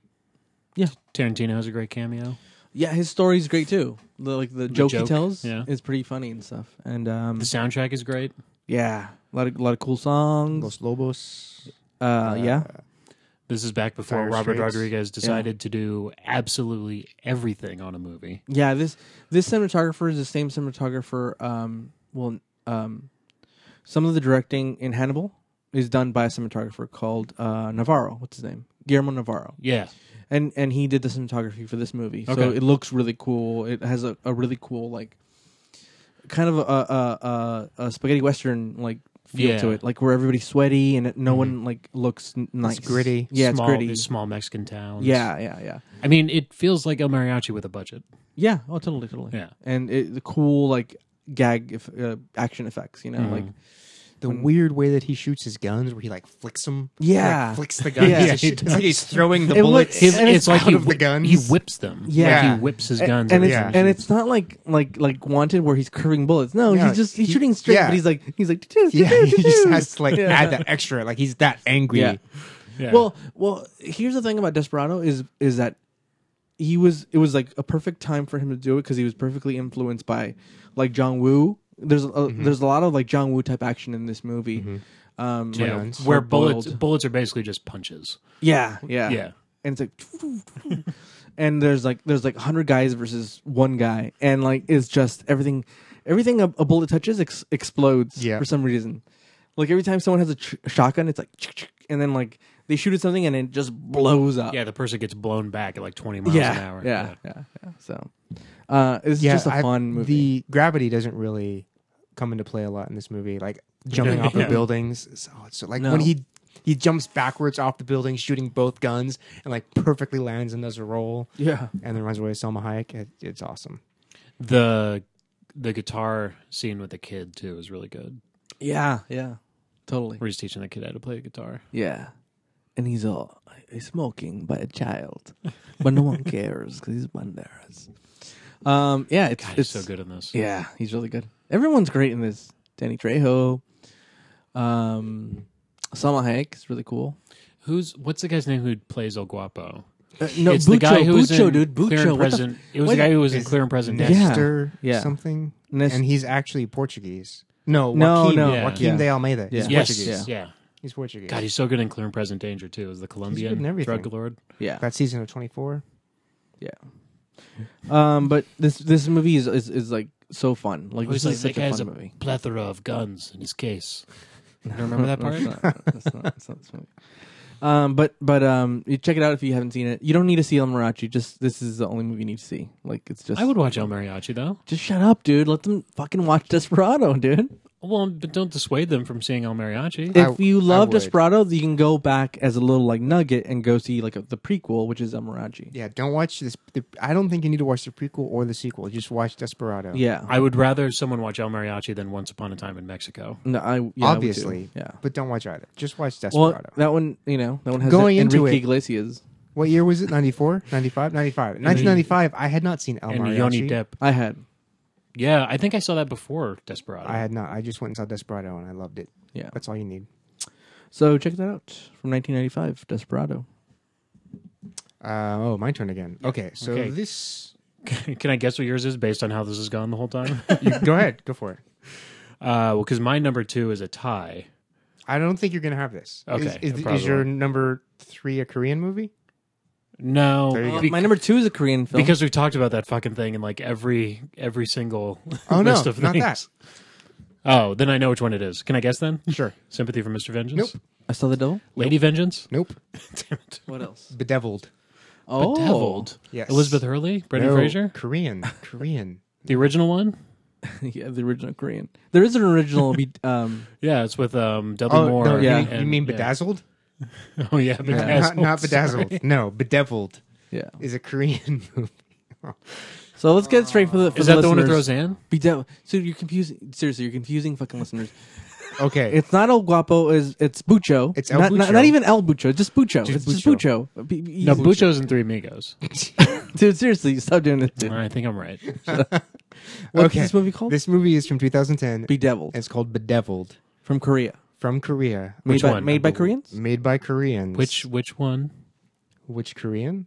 Tarantino has a great cameo. Yeah, his story's great too. The, like the, The joke, joke, he tells yeah. is pretty funny and stuff. And um, The soundtrack is great. yeah, a lot of a lot of cool songs. Los Lobos. Uh, yeah, This is back before Dire Robert Straits. Rodriguez decided to do absolutely everything on a movie. yeah. This this cinematographer is the same cinematographer. Um, well, um, some of the directing in Hannibal is done by a cinematographer called uh, Navarro. What's his name? Guillermo Navarro. Yeah. And and he did the cinematography for this movie, so Okay. it looks really cool. It has a, a really cool like, kind of a a, a, a spaghetti western like feel to Yeah. it, like where everybody's sweaty and it, no Mhm. one like looks n- nice. gritty. Yeah, small, it's gritty. Small Mexican towns. Yeah, yeah, yeah, I mean, it feels like El Mariachi with a budget. yeah. Oh, totally, totally. Yeah. And it, the cool like gag if, uh, action effects, you know, Mhm. like The When- weird way that he shoots his guns, where he like flicks them. Yeah. like, flicks the guns. Yeah. It's, it's like he's throwing the It bullets. looks- and it's, like out he, of the whi- guns. he whips them. Yeah. Like he whips his and, guns. and every it's time he and shoots. it's not like like like Wanted where he's curving bullets. No, Yeah, he's just he's he- shooting straight, yeah. but he's like he's like yeah, he just has to like Yeah. add that extra. Like he's that angry. Yeah. Yeah. Well, well, here's the thing about Desperado is is that he was it was like a perfect time for him to do it because he was perfectly influenced by like John Woo. There's a, Mm-hmm. there's a lot of like John Woo type action in this movie. Um, yeah, Guns. where Hard bullets boiled. bullets are basically just punches. yeah, yeah, Yeah. and it's like, and there's like there's like hundred guys versus one guy, and like it's just everything, everything a, a bullet touches ex- explodes Yeah. for some reason. Like every time someone has a ch- shotgun, it's like, and then like they shoot at something and it just blows up. Yeah, the person gets blown back at like twenty miles yeah, an hour. yeah, yeah, yeah. So, uh, it's Yeah, just a I- fun movie. The gravity doesn't really come into play a lot in this movie. Like jumping off Yeah. of buildings. So it's so, like No. when he he jumps backwards off the building, shooting both guns, and like perfectly lands and does a roll, yeah, and then runs away with Selma Hayek. It, it's awesome. The the guitar scene with the kid too is really good. yeah, yeah, totally. Where he's teaching the kid how to play the guitar. Yeah, and he's all he's smoking by a child, but no one cares because he's Banderas. Um, yeah, it's God, he's it's so good in this. Yeah, he's really good. Everyone's great in this. Danny Trejo, um, Salma Hayek is really cool. Who's what's the guy's name who plays El Guapo? Uh, no, it's Bucho, the guy who was Bucho, in dude, Clear Bucho. and What the Present. it was what the guy the- who was in Is Clear and Present Yeah. Danger. Nestor Yeah. something, Nes- and he's actually Portuguese. No, No, Joaquin, no. Yeah. Joaquin Yeah. de Almeida. He's Yeah. Yes, Portuguese. yeah. He's Portuguese. God, he's so good in Clear and Present Danger too. As the in Colombian everything. drug lord. Yeah, that season of twenty-four. yeah. Um, but this this movie is is, is like so fun. Like Oh, this he's like, is that such a guy has fun a movie. plethora of guns in his case. You don't remember that part? That's not, that's not, that's not this movie. Um, but but um, you check it out if you haven't seen it. You don't need to see El Mariachi. Just this is the only movie you need to see. Like it's just I would watch El Mariachi though. just shut up, dude. Let them fucking watch Desperado, dude. Well, but don't dissuade them from seeing El Mariachi. If I- you I love would. Desperado, you can go back as a little like nugget and go see like a, the prequel, which is El Mariachi. Yeah, don't watch this. The, I don't think you need to watch the prequel or the sequel. Just watch Desperado. Yeah, I would rather someone watch El Mariachi than Once Upon a Time in Mexico. no, I yeah, I would too. obviously. yeah. But don't watch either. Just watch Well, Desperado. that one, you know, that one has Going into Enrique it- Iglesias. What year was it? ninety-four? ninety-five? ninety-five. nineteen ninety-five, I had not seen El and Mariachi. Yoni Depp. I had, Yeah, I think I saw that before Desperado. I had not. I just went and saw Desperado and I loved it. yeah. That's all you need. So check that out from nineteen ninety-five, Desperado. Uh, oh, my turn again. Okay, so Okay. this. Can I guess what yours is based on how this has gone the whole time? You, go ahead. Go for it. uh, well, because my number two is a tie. I don't think you're going to have this. Okay, Is, I is, probably is your won't. number three a Korean movie? No, There you go. be- My number two is a Korean film. because we've talked about that fucking thing in like every every single Oh, no. list of Not things. that. Oh, then I know which one it is. Can I guess then? Sure. Sympathy for Mister Vengeance. Nope. I saw the devil. Lady Vengeance. Nope. Damn it. What else? Bedeviled. Oh, Bedeviled. Yes. Elizabeth Hurley, Brendan No, Fraser, Korean, Korean. the original one. yeah, the original Korean. There is an original. be- um, Yeah, it's with um, Dudley Oh Moore. no, yeah. you mean, you and- mean yeah. bedazzled? Oh yeah, No, bedazzled. not, not bedazzled. Sorry. No, bedeviled yeah. is a Korean movie. So let's get straight for the. For Is the that the one with listeners. Roseanne? Bedevil. So you're confusing. Seriously, you're confusing fucking listeners. Okay, It's not El Guapo. Is it's Bucho. It's El not, Not, Bucho. not even El Bucho. It's just Bucho. Just it's Bucho. just Bucho. Be- be- No, easy. Bucho's and Three Amigos. Dude, seriously, stop doing this. Dude. I think I'm right. What's Okay. this movie called? this movie is from two thousand ten. Bedeviled It's called Bedeviled from Korea. from Korea. Made Which by, one? Made by Koreans. Made by Koreans. Which which one? which Korean?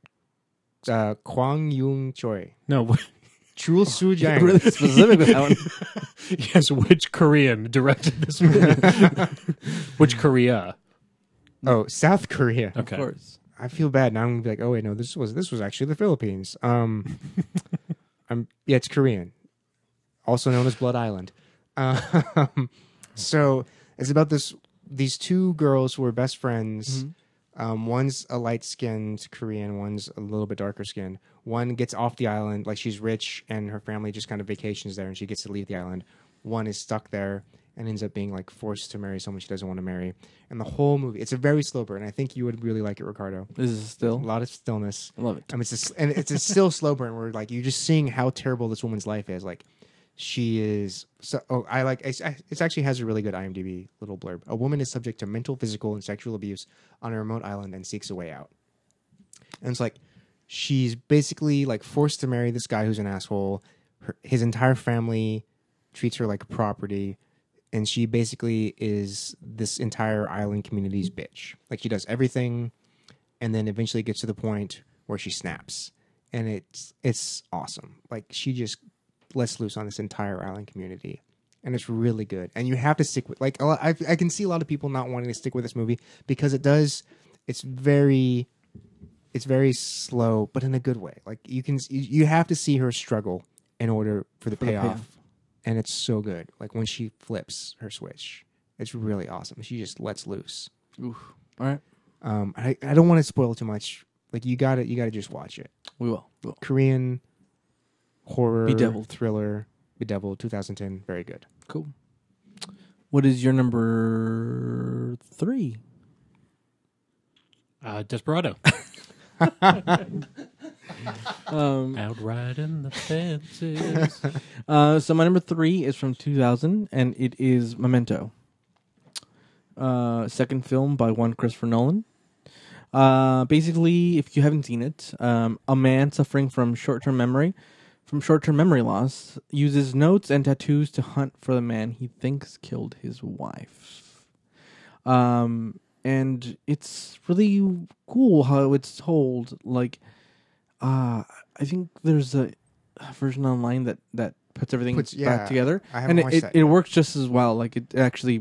Uh, Kwang Yung Choi. No. Chul Soo Jang. Really specific with that one. Yes, which Korean directed this movie? Which Korea? Oh, South Korea. Okay. Of course. I feel bad now. I'm gonna be like, oh wait, no, this was this was actually the Philippines. Um, I'm yeah, it's Korean, also known as Blood Island. Um, so it's about this these two girls who are best friends. Mhm. Um, one's a light skinned Korean, one's a little bit darker skinned. One gets off the island, like she's rich, and her family just kind of vacations there, and she gets to leave the island. One is stuck there and ends up being like forced to marry someone she doesn't want to marry. And the whole movie, it's a very slow burn. I think you would really like it, Ricardo. This is A still. lot of stillness. I love it. I mean, it's a, s- and it's a still slow burn where like you're just seeing how terrible this woman's life is. Like she is. So, oh, I like. It's, it actually has a really good IMDb little blurb. A woman is subject to mental, physical, and sexual abuse on a remote island and seeks a way out. And it's like she's basically like forced to marry this guy who's an asshole. Her, his entire family treats her like a property. And she basically is this entire island community's bitch. Like she does everything, and then eventually gets to the point where she snaps, and it's it's awesome. Like she just lets loose on this entire island community, and it's really good. And you have to stick with like a lot, I I can see a lot of people not wanting to stick with this movie because it does. It's very, it's very slow, but in a good way. Like you can you, you have to see her struggle in order for the For the payoff. payoff. And it's so good. Like when she flips her switch, it's really awesome. She just lets loose. Oof. All right. Um, I, I don't want to spoil too much. Like you got to you got to just watch it. We will. We will. Korean horror Bedeviled. thriller, Bedeviled, twenty ten, very good. Cool. What is your number three? Uh, Desperado. Um, Out riding the fences. uh, so my number three is from two thousand, and it is Memento. Uh, second film by one Christopher Nolan. Uh, basically, if you haven't seen it, um, a man suffering from short-term memory, from short-term memory loss, uses notes and tattoos to hunt for the man he thinks killed his wife. Um, and it's really cool how it's told. Like, uh, I think there's a, a version online that that puts everything Puts- yeah, back together, I haven't and it, watched it, that it yet. works just as well. Like it actually,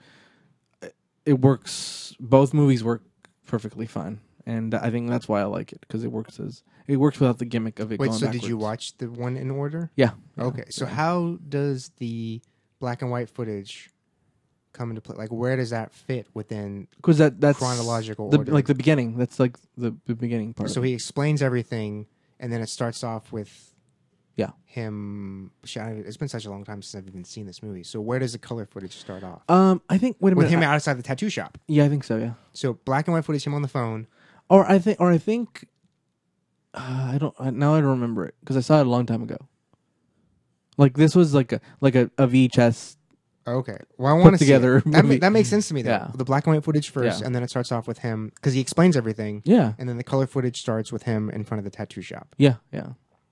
it works. Both movies work perfectly fine, and I think that's why I like it because it works as it works without the gimmick of it. Wait, going so did you backwards. watch the one in order? Yeah. yeah. Okay, so how does the black and white footage come into play? Like, where does that fit within? Because that that's Chronological the, order. like the beginning. That's like the, the beginning part. So of it. he explains everything, and then it starts off with Yeah. him. shit, I- It's been such a long time since I've even seen this movie. So where does the color footage start off? Um, I think wait a With minute. him I- outside the tattoo shop. yeah, I think so. Yeah. So black and white footage, him on the phone. Or I think, or I think, uh, I don't. I- Now I don't remember it because I saw it a long time ago. Like this was like a like a, a V H S. Okay. Well, I want to together See it. That, ma- movie. that makes sense to me. Though. Yeah. The black and white footage first, Yeah. and then it starts off with him because he explains everything, Yeah, and then the color footage starts with him in front of the tattoo shop. yeah, yeah.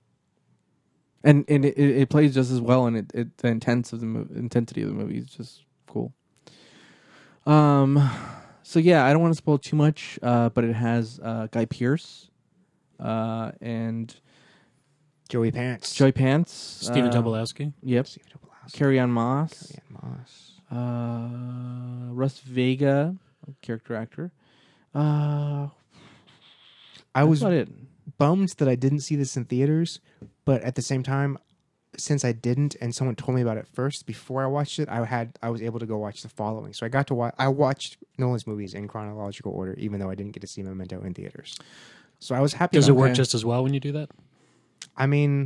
And and it, it, it plays just as well, and it, it the intense of the mo- intensity of the movie is just cool. Um, so yeah, I don't want to spoil too much, uh, but it has uh, Guy Pearce, uh, and Joey Pants. Joey Pants, Stephen uh, Tobolowsky. Yep, Steve Tobolowsky. Carrie Ann Moss, Carrie Ann Moss. uh, Russ Vega, character actor. Uh, I that's was about it. bummed that I didn't see this in theaters, but at the same time, since I didn't, and someone told me about it first before I watched it, I had I was able to go watch the following. So I got to watch. I watched Nolan's movies in chronological order, even though I didn't get to see Memento in theaters. So I was happy. Does it about work Okay. just as well when you do that? I mean,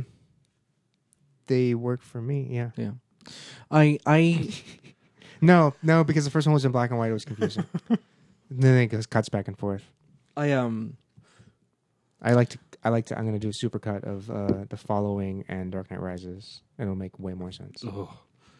they work for me. Yeah. Yeah. I I No, no, because the first one was in black and white. It was confusing. And then it goes cuts back and forth. I um I like to. I like to. I'm going to do a supercut of uh, the Following and Dark Knight Rises. It'll make way more sense. Oh,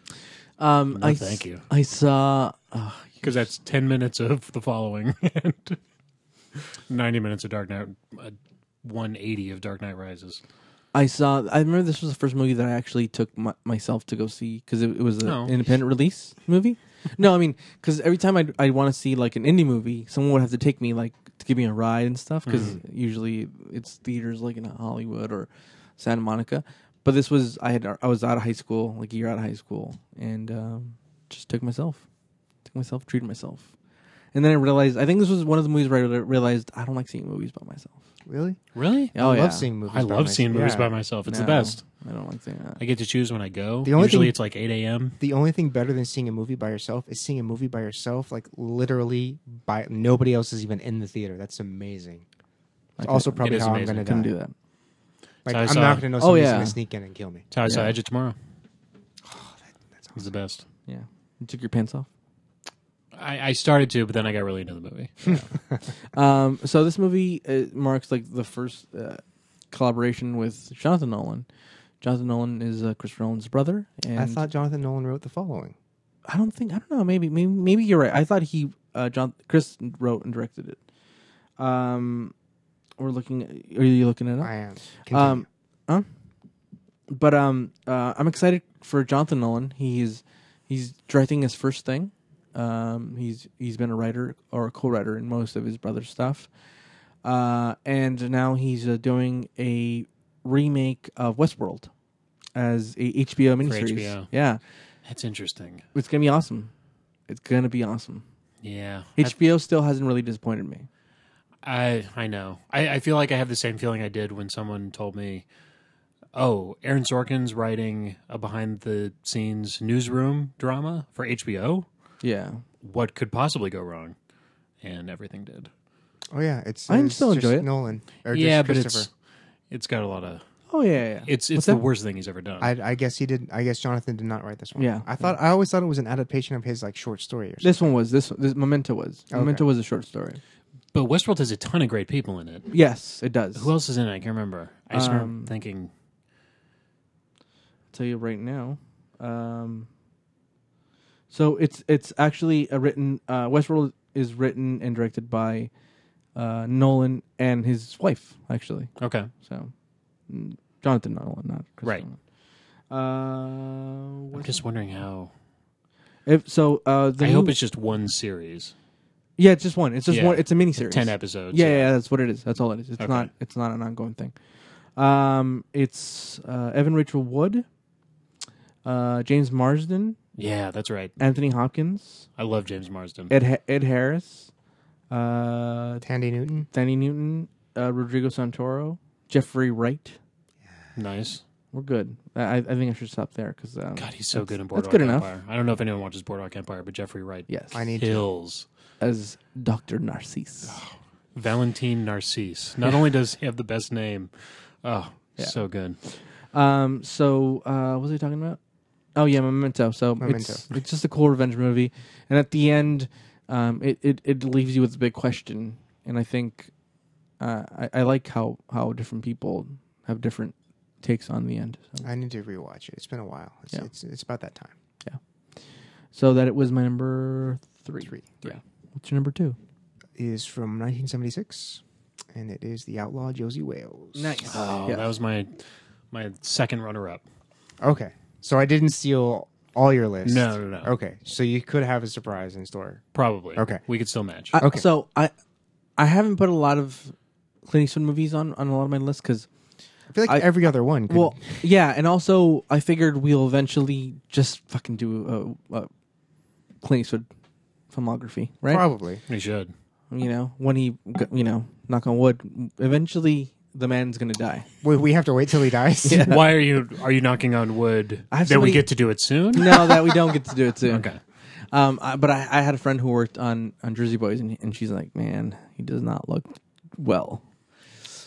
um No, I thank s- you. I saw uh, because that's ten minutes of the following and ninety minutes of Dark Knight, uh, one eighty of Dark Knight Rises. I saw. I remember this was the first movie that I actually took my, myself to go see because it, it was an Oh. independent release movie. No, I mean because every time I I want to see like an indie movie, someone would have to take me like to give me a ride and stuff because Mhm. usually it's theaters like in Hollywood or Santa Monica. But this was I had I was out of high school, like a year out of high school, and um, just took myself, took myself, treated myself, and then I realized I think this was one of the movies where I realized I don't like seeing movies by myself. Really? Really? Oh I yeah, love seeing movies. I by love myself. seeing movies Yeah. by myself. It's the No, best. I don't like seeing that. I get to choose when I go. The only Usually thing- it's like eight a.m. The only thing better than seeing a movie by yourself is seeing a movie by yourself, like literally by nobody else is even in the theater. That's amazing. It's Okay. also probably It is how amazing. I'm I going to couldn't die. do that. Like, So I I'm saw- not going to know Oh, somebody's yeah. going to sneak in and kill me. That's how I saw Yeah. Edge It tomorrow. That's It's the best. Yeah, you took your pants off. I, I started to, but then I got really into the movie. Um, so this movie uh, marks like the first uh, collaboration with Jonathan Nolan. Jonathan Nolan is uh, Christopher Nolan's brother, and I thought Jonathan Nolan wrote The Following. I don't think I don't know. Maybe maybe maybe you're right. I thought he uh, John Chris wrote and directed it. Um, we're looking. Are you looking it up? I am. Continue. Um, But um, uh, I'm excited for Jonathan Nolan. He's he's directing his first thing. Um, he's he's been a writer or a co-writer in most of his brother's stuff, uh, and now he's uh, doing a remake of Westworld as a H B O miniseries. H B O. Yeah, That's interesting. it's gonna be awesome. It's gonna be awesome. Yeah. H B O still hasn't really disappointed me. I I know. I, I feel like I have the same feeling I did when someone told me, oh, Aaron Sorkin's writing a behind-the-scenes newsroom drama for H B O? Yeah, What could possibly go wrong? And everything did. oh yeah, it's. I can it's still just enjoy it. Nolan or yeah, just but Christopher. it's it's got a lot of... oh yeah, yeah. It's What's it's the that? worst thing he's ever done. I, I guess he did. I guess Jonathan did not write this one. Yeah. I thought. I always thought it was an adaptation of his like short story or something. This one was this, this Memento was Okay. Memento was a short story. but Westworld has a ton of great people in it. Yes, it does. Who else is in it? I can't remember. I just Um, remember thinking... I'll tell you right now. Um, so it's it's actually a written. Uh, Westworld is written and directed by uh, Nolan and his wife, actually. Okay. So mm, Jonathan Nolan, not Chris Right. Nolan. Uh, I'm what's- just wondering how... if so, uh, the I hope movie- it's just one series. yeah, it's just one. It's just Yeah. one. It's a miniseries. ten episodes. Yeah, yeah, yeah, that's what it is. That's all it is. It's Okay. not. It's not an ongoing thing. Um, it's uh, Evan Rachel Wood, uh, James Marsden, Yeah, that's right. Anthony Hopkins, I love James Marsden. Ed Ha- Ed Harris, uh, Tandy Newton. Danny Newton, uh, Rodrigo Santoro, Jeffrey Wright. Nice. We're good. I, I think I should stop there because um, God, he's so that's- good in that's Boardwalk good enough. Empire. I don't know if anyone watches Boardwalk Empire, but Jeffrey Wright yes, I need to. kills. as Doctor Narcisse. Valentine Narcisse. Not only does he have the best name, oh, Yeah. so good. Um, so uh, what was he talking about? Oh yeah, Memento. So Memento. it's it's just a cool revenge movie, and at the end, um, it, it it leaves you with a big question, and I think uh, I, I like how how different people have different takes on the end. So, I need to rewatch it. It's been a while. It's Yeah. it's, it's about that time. so that it was my number three. Three. Yeah. What's your number two? Is from nineteen seventy-six, and it is The Outlaw Josie Wales. Nice. Oh, Yeah. that was my my second runner up. Okay, so I didn't steal all your list. No, no, no. Okay, so you could have a surprise in store. Probably. Okay. We could still match. I, Okay. So I I haven't put a lot of Clint Eastwood movies on on a lot of my lists because. I feel like I- every other one. Could, Well, yeah, and also I figured we'll eventually just fucking do a, a Clint Eastwood filmography, right? probably. we should. You know, when he, g- you know, knock on wood, eventually the man's gonna die. We, we have to wait till he dies. Yeah. Why are you are you knocking on wood I have that somebody- we get to do it soon? No, that we don't get to do it soon. Okay. Um, I, but I, I had a friend who worked on on Jersey Boys, and, and she's like, "Man, he does not look well."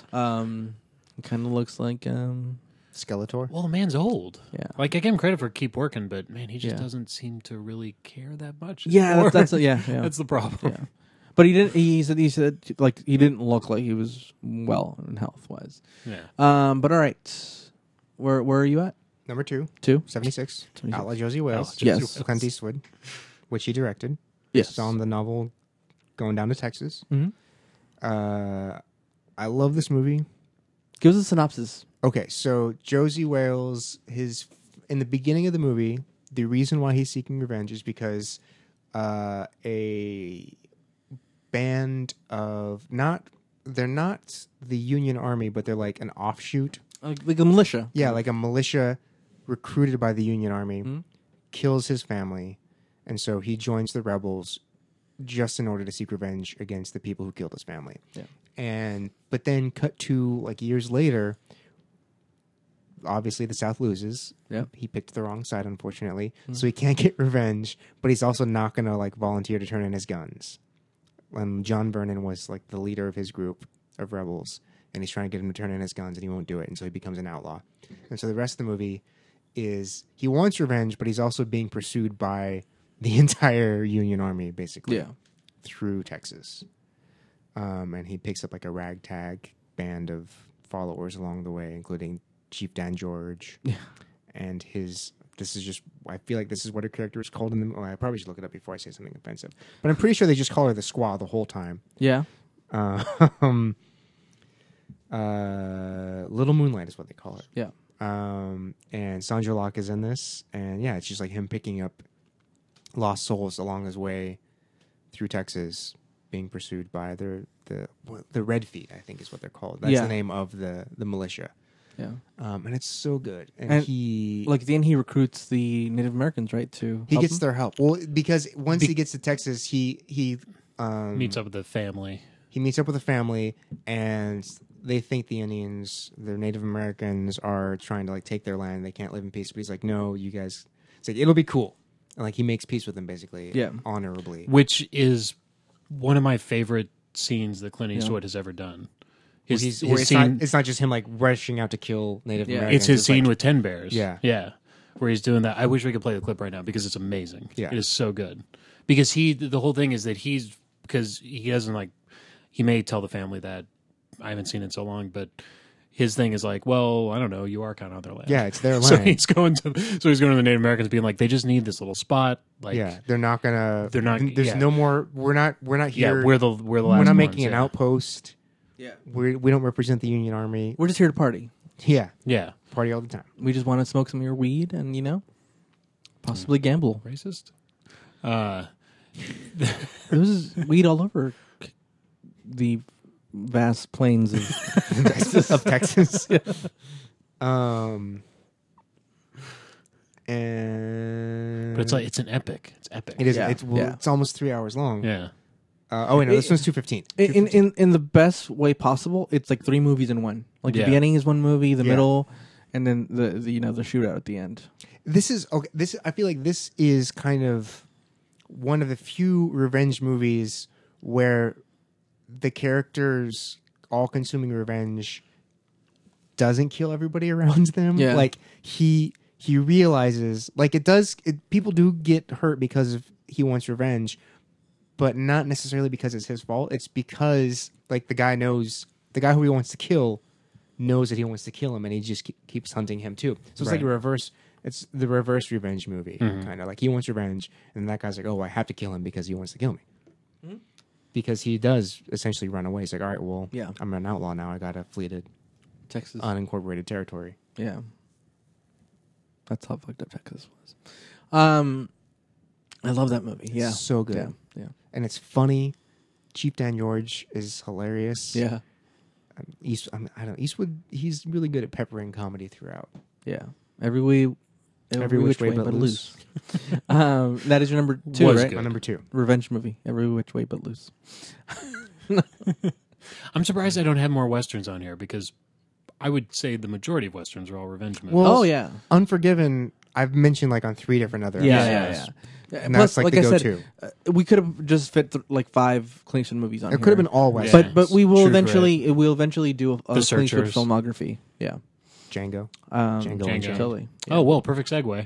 Um, it kind of looks like um, Skeletor. Well, the man's old. yeah, Like, I give him credit for keep working, but man, he just Yeah. doesn't seem to really care that much. yeah. anymore. That's, that's yeah, yeah. That's the problem. yeah. But he didn't. He said he said like he didn't look like he was well in health wise. Yeah. Um, but all right, where where are you at? Number two, Two. seventy-six. seventy-six. Outlaw Josie Wales. Outlaw Josie Yes. Wales. Clint Eastwood, which he directed. Yes. It's on the novel Going Down to Texas. Mm-hmm. Uh, I love this movie. Give us a synopsis. Okay, so Josie Wales, his in the beginning of the movie, the reason why he's seeking revenge is because uh, a band of not they're not the Union Army, but they're like an offshoot. Like, like a militia. Yeah, like a militia recruited by the Union Army, Mhm. kills his family, and so he joins the rebels just in order to seek revenge against the people who killed his family. Yeah. And but then cut to like years later, obviously the South loses. Yep. He picked the wrong side, unfortunately. So he can't get revenge, but he's also not gonna like volunteer to turn in his guns. And John Vernon was like the leader of his group of rebels, and he's trying to get him to turn in his guns, and he won't do it, and so he becomes an outlaw. And so the rest of the movie is he wants revenge, but he's also being pursued by the entire Union Army, basically, Yeah. through Texas. Um, and he picks up like a ragtag band of followers along the way, including Chief Dan George, Yeah. and his. This is just. I feel like this is what her character is called in the. Oh, I probably should look it up before I say something offensive. But I'm pretty sure they just call her the Squaw the whole time. Yeah. Um, uh, Little Moonlight is what they call it. Yeah. Um, and Sandra Locke is in this, and yeah, it's just like him picking up lost souls along his way through Texas, being pursued by the the the Red Feet, I think is what they're called. That's Yeah. the name of the the militia. Yeah. Um, and it's so good. And, And, he Like then he recruits the Native Americans, right? To he help gets him? their help. Well, because once Be- he gets to Texas, he he um, Meets up with the family. he meets up with a family, and they think the Indians, the Native Americans, are trying to like take their land. They can't live in peace. But he's like, no, you guys. It's like it'll be cool. And like he makes peace with them basically, Yeah. honorably. Which is one of my favorite scenes that Clint Yeah. Eastwood has ever done. Where His, he's, his where it's, scene, not, it's not just him like rushing out to kill Native Yeah. Americans. it's his scene like, with Ten Bears. Yeah. Yeah. Where he's doing that. I wish we could play the clip right now because it's amazing. Yeah. It is so good. Because he, the whole thing is that he's, because he doesn't like, he may tell the family that, I haven't seen it in so long, but his thing is like, well, I don't know, you are kind of on their land. Yeah, it's their land. So he's going to, so he's going to the Native Americans being like, they just need this little spot. Like, yeah, they're not gonna. They're not- There's yeah. no more. We're not. We're not yeah, here. we're the, we're the last we're not ones, making an yeah. outpost. Yeah. We we don't represent the Union Army. We're just here to party. Yeah, Yeah. party all the time. We just want to smoke some of your weed and you know, possibly gamble. Racist? Uh, There was weed all over the vast plains of Texas. Of Texas. Um, and but it's like, it's an epic. It's epic. it is. Yeah, It's well, yeah. it's almost three hours long. Yeah. Uh, oh wait, no, this It- one's two fifteen. in, in in in the best way possible. It's like three movies in one. Like Yeah. the beginning is one movie, the Yeah. middle, and then the, the you know the shootout at the end. This is okay. This I feel like this is kind of one of the few revenge movies where the characters all consuming revenge doesn't kill everybody around them. Yeah. Like he he realizes like it does. It, people do get hurt because of he wants revenge, but not necessarily because it's his fault. It's because like the guy knows the guy who he wants to kill knows that he wants to kill him, and he just ke- keeps hunting him too. So it's like a Right. reverse. It's the reverse revenge movie, Mhm. kind of like he wants revenge, and that guy's like, "Oh, I have to kill him because he wants to kill me." Mhm. Because he does essentially run away. He's like, "All right, well, Yeah. I'm an outlaw now. I gotta flee to Texas. unincorporated territory." Yeah. That's how fucked up Texas was. Um, I love that movie. Yeah. So good. Yeah. Yeah. And it's funny. Chief Dan George is hilarious. Yeah. Um, East, I, mean, I don't. Eastwood. He's really good at peppering comedy throughout. Yeah. Every way. Every, Every which, way, but loose. loose. um, that is your number two, Was right? good. My number two. Revenge movie. Every which way but loose. I'm surprised I don't have more westerns on here because I would say the majority of westerns are all revenge movies. Well, Oh yeah. Unforgiven. I've mentioned like on three different other Yeah, episodes. yeah, Yes. yeah. And Plus, that's like, like the I go-to. said, uh, we could have just fit th- like five Clint Eastwood movies on It here. could have been all West. Yeah. but but we will True eventually we'll eventually do a, a The Clint Eastwood Searchers. filmography. Yeah. Django. Um, Django Django. Totally. Oh, well, perfect segue.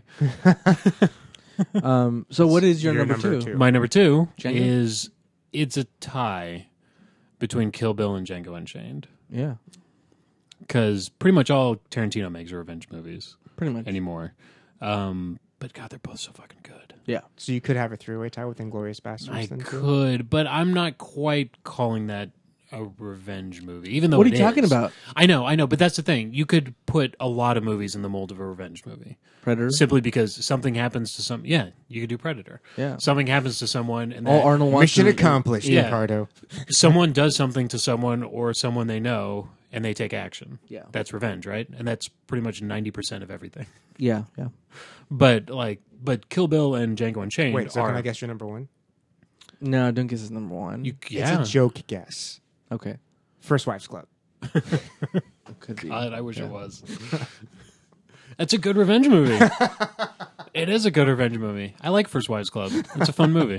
Um, so what is your, Your number, number two? two. My number two Django? is it's a tie between Kill Bill and Django Unchained. Yeah, Because pretty much all Tarantino makes are revenge movies pretty much. anymore. Um, but God, they're both so fucking good. Yeah. So you could have a three-way tie with Inglourious Basterds. I then, too? could, but I'm not quite calling that a revenge movie. Even though What are it you talking is. about? I know, I know, but that's the thing. You could put a lot of movies in the mold of a revenge movie Predator. simply because something happens to some. Yeah, you could do Predator. Yeah. Something happens to someone, and All that, Arnold wants Mission to, accomplished, Yeah. Ricardo. someone does something to someone or someone they know, and they take action. Yeah. That's revenge, right? And that's pretty much ninety percent of everything. Yeah, yeah. But like, but Kill Bill and Django Unchained Wait, so are. can I guess your number one? No, don't guess is number one. You, yeah, It's a joke guess. okay? First Wives Club. Could be. God, I wish it was. That's a good revenge movie. It is a good revenge movie. I like First Wives Club. It's a fun movie.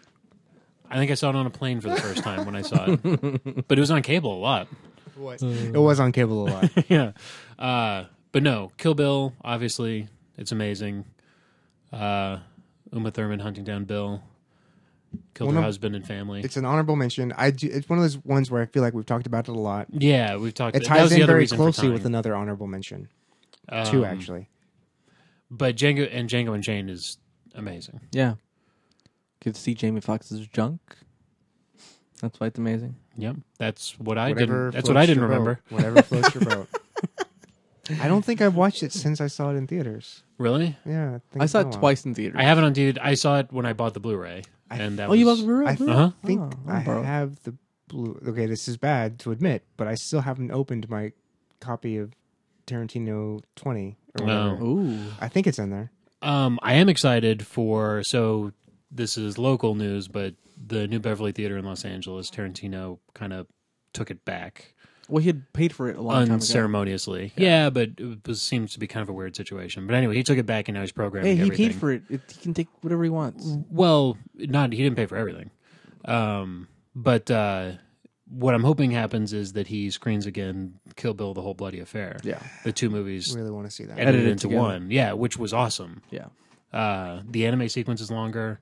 I think I saw it on a plane for the first time when I saw it, but it was on cable a lot. It was, it was on cable a lot. Yeah, uh, but no, Kill Bill. Obviously, it's amazing. Uh, Uma Thurman hunting down Bill, killed One her of- husband and family. It's an honorable mention. I do, it's one of those ones where I feel like we've talked about it a lot. Yeah, we've talked. It that ties was the in other very reason for closely with tying. another honorable mention. Um, Two, actually. But Django and Django Unchained is amazing. Yeah. Get to see Jamie Foxx's junk. That's why it's amazing. Yep, that's what I Whatever didn't. That's what I floats didn't your boat. remember. Whatever floats your boat. I don't think I've watched it since I saw it in theaters. Really, Yeah, think I it's saw been a it while. twice in theaters. I have it on D V D. I saw it when I bought the Blu-ray, I- and that Oh, you was, love Blu-ray? I Blu-ray? Uh-huh. think Oh, I I'll borrow. have the blue. Okay, this is bad to admit, but I still haven't opened my copy of Tarantino twenty or whatever. No. Ooh. I think it's in there. Um, I am excited for. So this is local news, but the New Beverly Theater in Los Angeles, Tarantino kind of took it back Well, he had paid for it a long time ago. unceremoniously. Yeah. but it was, seems to be kind of a weird situation. But anyway, he took it back, and now he's programming Hey, he everything. paid for it. it. He can take whatever he wants. Well, not he didn't pay for everything. Um, but uh, what I'm hoping happens is that he screens again Kill Bill: The Whole Bloody Affair. Yeah. The two movies Really want to see that. edited Edited into together. one. Yeah, which was awesome. Yeah. Uh, the anime sequence is longer.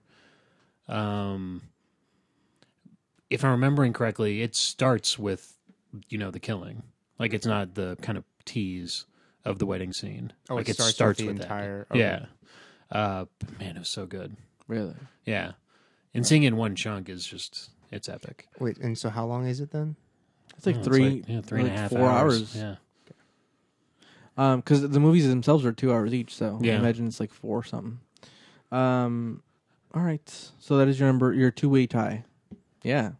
Um, if I'm remembering correctly, it starts with, you know, the killing. Like it's not the kind of tease of the wedding scene. Oh, like it starts with the that. entire- okay. Yeah. Uh, but man, it was so good. Really? Yeah, and seeing it in one chunk is just it's epic. Wait, and so how long is it then? It's like Oh, it's three, like, yeah, three and a like half four hours. hours. Yeah, Um, because the movies themselves are two hours each, so Yeah. I imagine it's like four something. Um, all right. So that is your number, your two way tie. Yeah.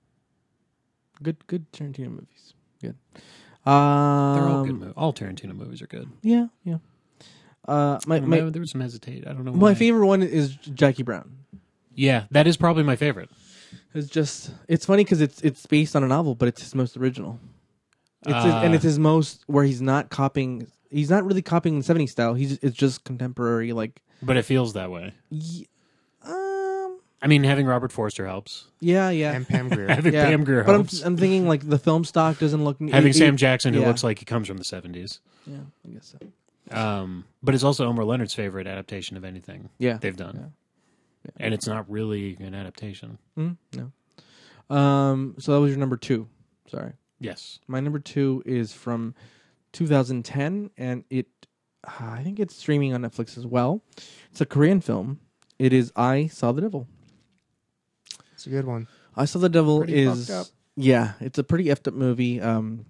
Good, good Tarantino movies. Good. Um, they're all good. Mo- all Tarantino movies are good. Yeah, yeah. Uh, my Well, my there was some hesitate. I don't know. my why. favorite one is Jackie Brown. Yeah, that is probably my favorite. It's just it's funny because it's it's based on a novel, but it's his most original. It's his, Uh, and it's his most where he's not copying. He's not really copying the seventies style. He's it's just contemporary. Like, But it feels that way. y- um, I mean, having Robert Forster helps. yeah, yeah, And Pam Grier. Having yeah. Pam Grier But I'm, helps. I'm thinking like the film stock doesn't look. having it- Sam it- Jackson, who yeah. looks like he comes from the seventies. Yeah, I guess so. Um, but it's also Elmer Leonard's favorite adaptation of anything Yeah, they've done. Yeah. And it's not really an adaptation. Mm, no. Um, so that was your number two. Sorry. Yes. My number two is from two thousand ten, and it, uh, I think it's streaming on Netflix as well. It's a Korean film. It is I Saw the Devil. It's a good one. I Saw the Devil Pretty is, fucked up. yeah, it's a pretty effed up movie. Um,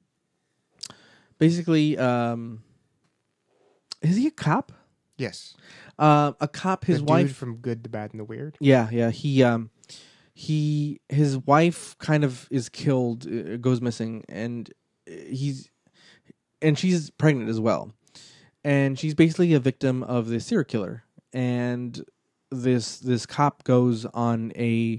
basically, um, is he a cop? Yes. Uh, a cop. His the wife. dude from Good, the Bad, and the Weird. Yeah, yeah. He um he his wife kind of is killed, uh, goes missing, and he's and she's pregnant as well. And she's basically a victim of this serial killer. And this this cop goes on a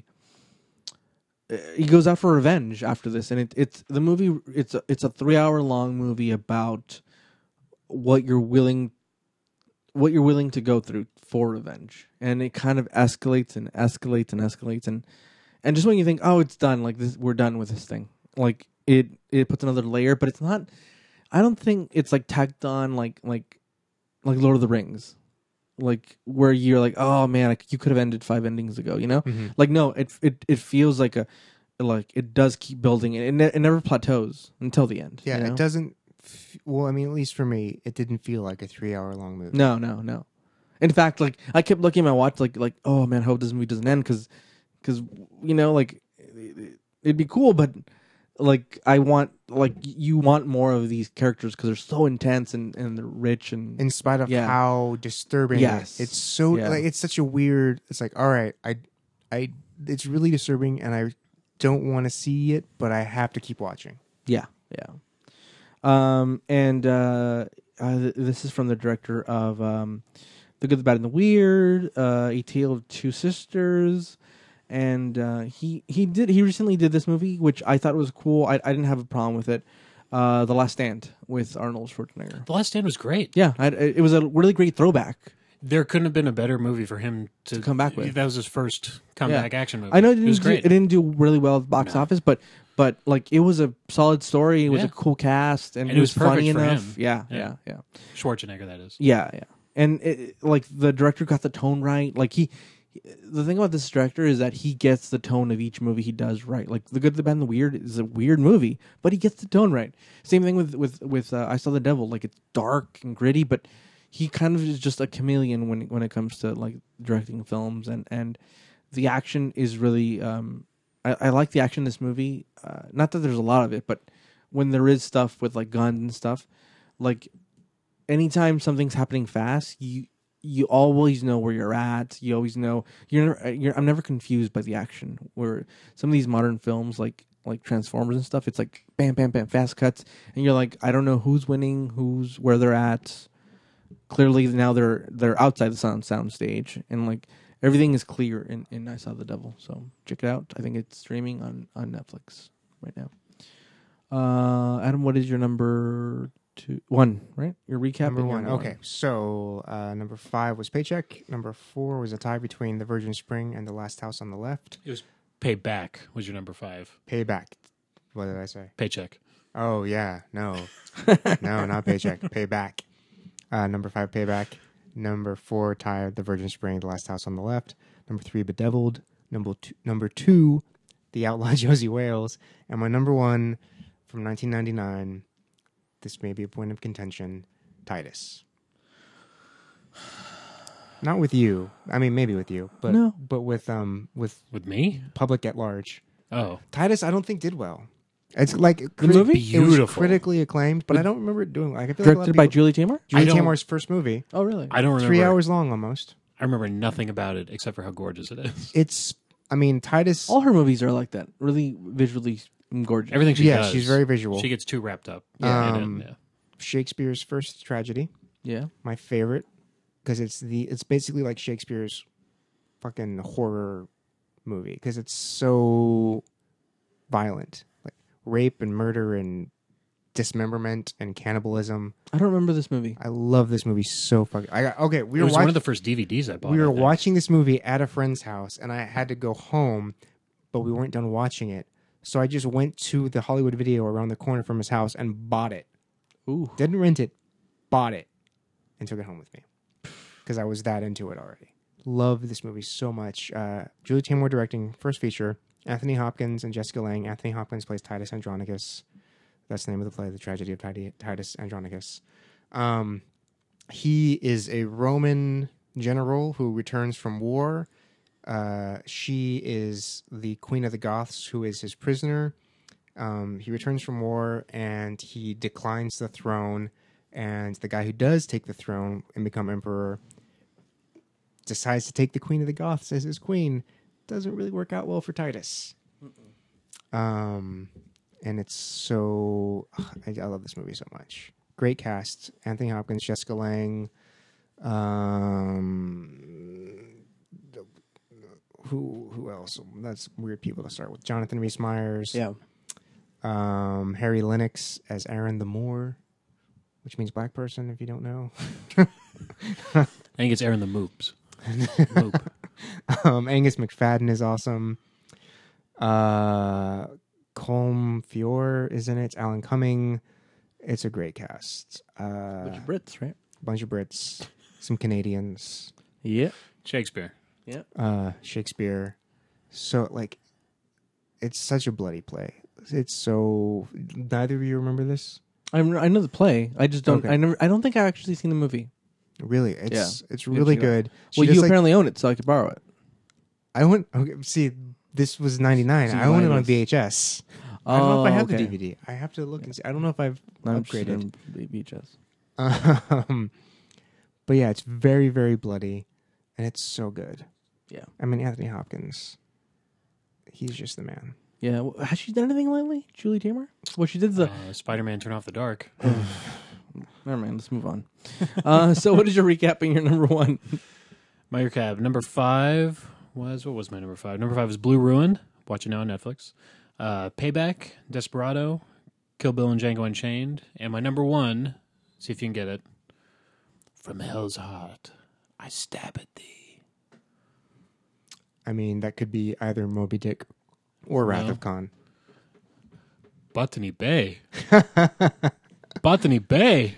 uh, he goes out for revenge after this, and it, it's the movie it's a, it's a three hour long movie about what you're willing what you're willing to go through for revenge, and it kind of escalates and escalates and escalates, and and just when you think, oh, it's done, like this, we're done with this thing, like it it puts another layer, but it's not. I don't think it's like tacked on like like like Lord of the Rings, like where you're like, oh man, like, you could have ended five endings ago, you know? Mm-hmm. Like no, it it it feels like a like it does keep building, and it, ne- it never plateaus until the end. Yeah, you know? it doesn't. F- well, I mean, at least for me, it didn't feel like a three-hour-long movie. No, no, no. In fact, like I kept looking at my watch, like like oh man, I hope this movie doesn't end, because because you know, like it, it'd be cool, but like I want like you want more of these characters because they're so intense and and they're rich and In spite of Yeah. how disturbing Yes. it, it's so Yeah. like it's such a weird. It's like, all right, I, I, it's really disturbing, and I don't want to see it, but I have to keep watching. yeah, yeah. Um, and uh, uh, th- this is from the director of um, The Good, the Bad, and the Weird, uh, A Tale of Two Sisters, and uh, he he did he recently did this movie which I thought was cool. I I didn't have a problem with it. Uh, The Last Stand with Arnold Schwarzenegger. The Last Stand was great. Yeah, I, it was a really great throwback. There couldn't have been a better movie for him to, To come back with. That was his first comeback action movie. I know it it was didn't do, great. it didn't do really well at the box No. office, but but like it was a solid story. It was Yeah. a cool cast, and, And it it was, was perfect funny for enough. him. Yeah, yeah, Yeah. yeah, Schwarzenegger, that is. yeah, yeah. And it, like the director got the tone right. Like he, the thing about this director is that he gets the tone of each movie he does right. Like The Good, the Bad, and the Weird is a weird movie, but he gets the tone right. Same thing with with with uh, I Saw the Devil. Like it's dark and gritty, but he kind of is just a chameleon when when it comes to like directing films, and and the action is really. Um, I, I like the action in this movie. Uh, not that there's a lot of it, but when there is stuff with like guns and stuff, like anytime something's happening fast, you you always know where you're at. You always know you're. Never, you're I'm never confused by the action. Where some of these modern films, like like Transformers and stuff, it's like bam, bam, bam, fast cuts, and you're like, I don't know who's winning, who's where they're at. Clearly now they're they're outside the sound sound stage, and like everything is clear in, in I Saw the Devil. So check it out. I think it's streaming on, on Netflix right now. Uh, Adam, what is your number two? One, right? Your recap. Number one. Okay, so uh, number five was Paycheck. Number four was a tie between The Virgin Spring and The Last House on the Left. It was Payback was your number five. Payback. What did I say? Paycheck. Oh yeah, no, no, not Paycheck. Payback. Uh, number five, Payback. Number four, Tired, The Virgin Spring, The Last House on the Left. Number three, Bedeviled. Number two, number two, The Outlaw Josie Wales. And my number one from nineteen ninety-nine, this may be a point of contention, Titus. Not with you. I mean, maybe with you, but No. but with um with With me? public at large. Oh. Titus, I don't think did well. It's like The movie? It was Beautiful. critically acclaimed, but I don't remember it doing. Like I feel Directed like a lot by of people, Julie Taymor. Julie I don't- Taymor's first movie, Oh, really? I don't remember. three hours long almost. I remember nothing about it except for how gorgeous it is. It's, I mean, Titus. All her movies are like that. Really visually gorgeous. Everything she yeah, does. she's very visual. She gets too wrapped up. Yeah. in it, Um, yeah. Shakespeare's first tragedy, Yeah. my favorite, because it's the it's basically like Shakespeare's fucking horror movie because it's so violent, like rape and murder and dismemberment and cannibalism. I don't remember this movie. I love this movie so fucking. I got, okay, we It were was watching. one of the first D V Ds I bought. we I were think. watching this movie at a friend's house, and I had to go home, but we weren't done watching it. So I just went to the Hollywood Video around the corner from his house and bought it. Ooh. Didn't rent it, bought it, and took it home with me because I was that into it already. Love this movie so much. Uh, Julie Taymor directing, first feature. Anthony Hopkins and Jessica Lange. Anthony Hopkins plays Titus Andronicus. That's the name of the play, The Tragedy of Titi- Titus Andronicus. Um, he is a Roman general who returns from war. Uh, she is the Queen of the Goths, who is his prisoner. Um, he returns from war and he declines the throne. And the guy who does take the throne and become emperor decides to take the Queen of the Goths as his queen. Doesn't really work out well for Titus. Um, and it's so ugh, I, I love this movie so much. Great cast: Anthony Hopkins, Jessica Lange. Um, who who else? That's weird people to start with. Jonathan Rhys Meyers. Yeah. Um, Harry Lennox as Aaron the Moor, which means black person if you don't know. I think it's Aaron the Moops. Moop. Um, Angus McFadden is awesome. Uh, Colm Fior is in it. Alan Cumming. It's a great cast. Uh, Bunch of Brits, right? bunch of Brits, some Canadians, Yeah. Shakespeare. Yeah. uh, Shakespeare. So like, it's such a bloody play. It's so. Neither of you remember this? I'm, I know the play. I just don't. Okay. I never. I don't think I've actually seen the movie. Really, it's it's Yeah, really check it out. good. She Well, does, you like- apparently own it, so I could borrow it. I went. Okay, see, this was ninety-nine. So you I own it buy on this. V H S. I don't know if I have okay. the D V D. I have to look and see. I don't know if I've I'm just upgraded. in V H S. Um, but yeah, it's very, very bloody, and it's so good. Yeah. I mean, Anthony Hopkins, he's just the man. Yeah. Well, has she done anything lately, Julie Taymor? Well, she did the. Uh, Spider-Man Turn Off the Dark. Never mind. Let's move on. uh, so, what is your recap being your number one? My recap. Number five was, what was my number five? Number five was Blue Ruin. Watch it now on Netflix. Uh, Payback, Desperado, Kill Bill and Django Unchained. And my number one, see if you can get it. From Hell's Heart, I stab at thee. I mean, that could be either Moby Dick or Wrath No. of Khan. Botany Bay. Botany Bay.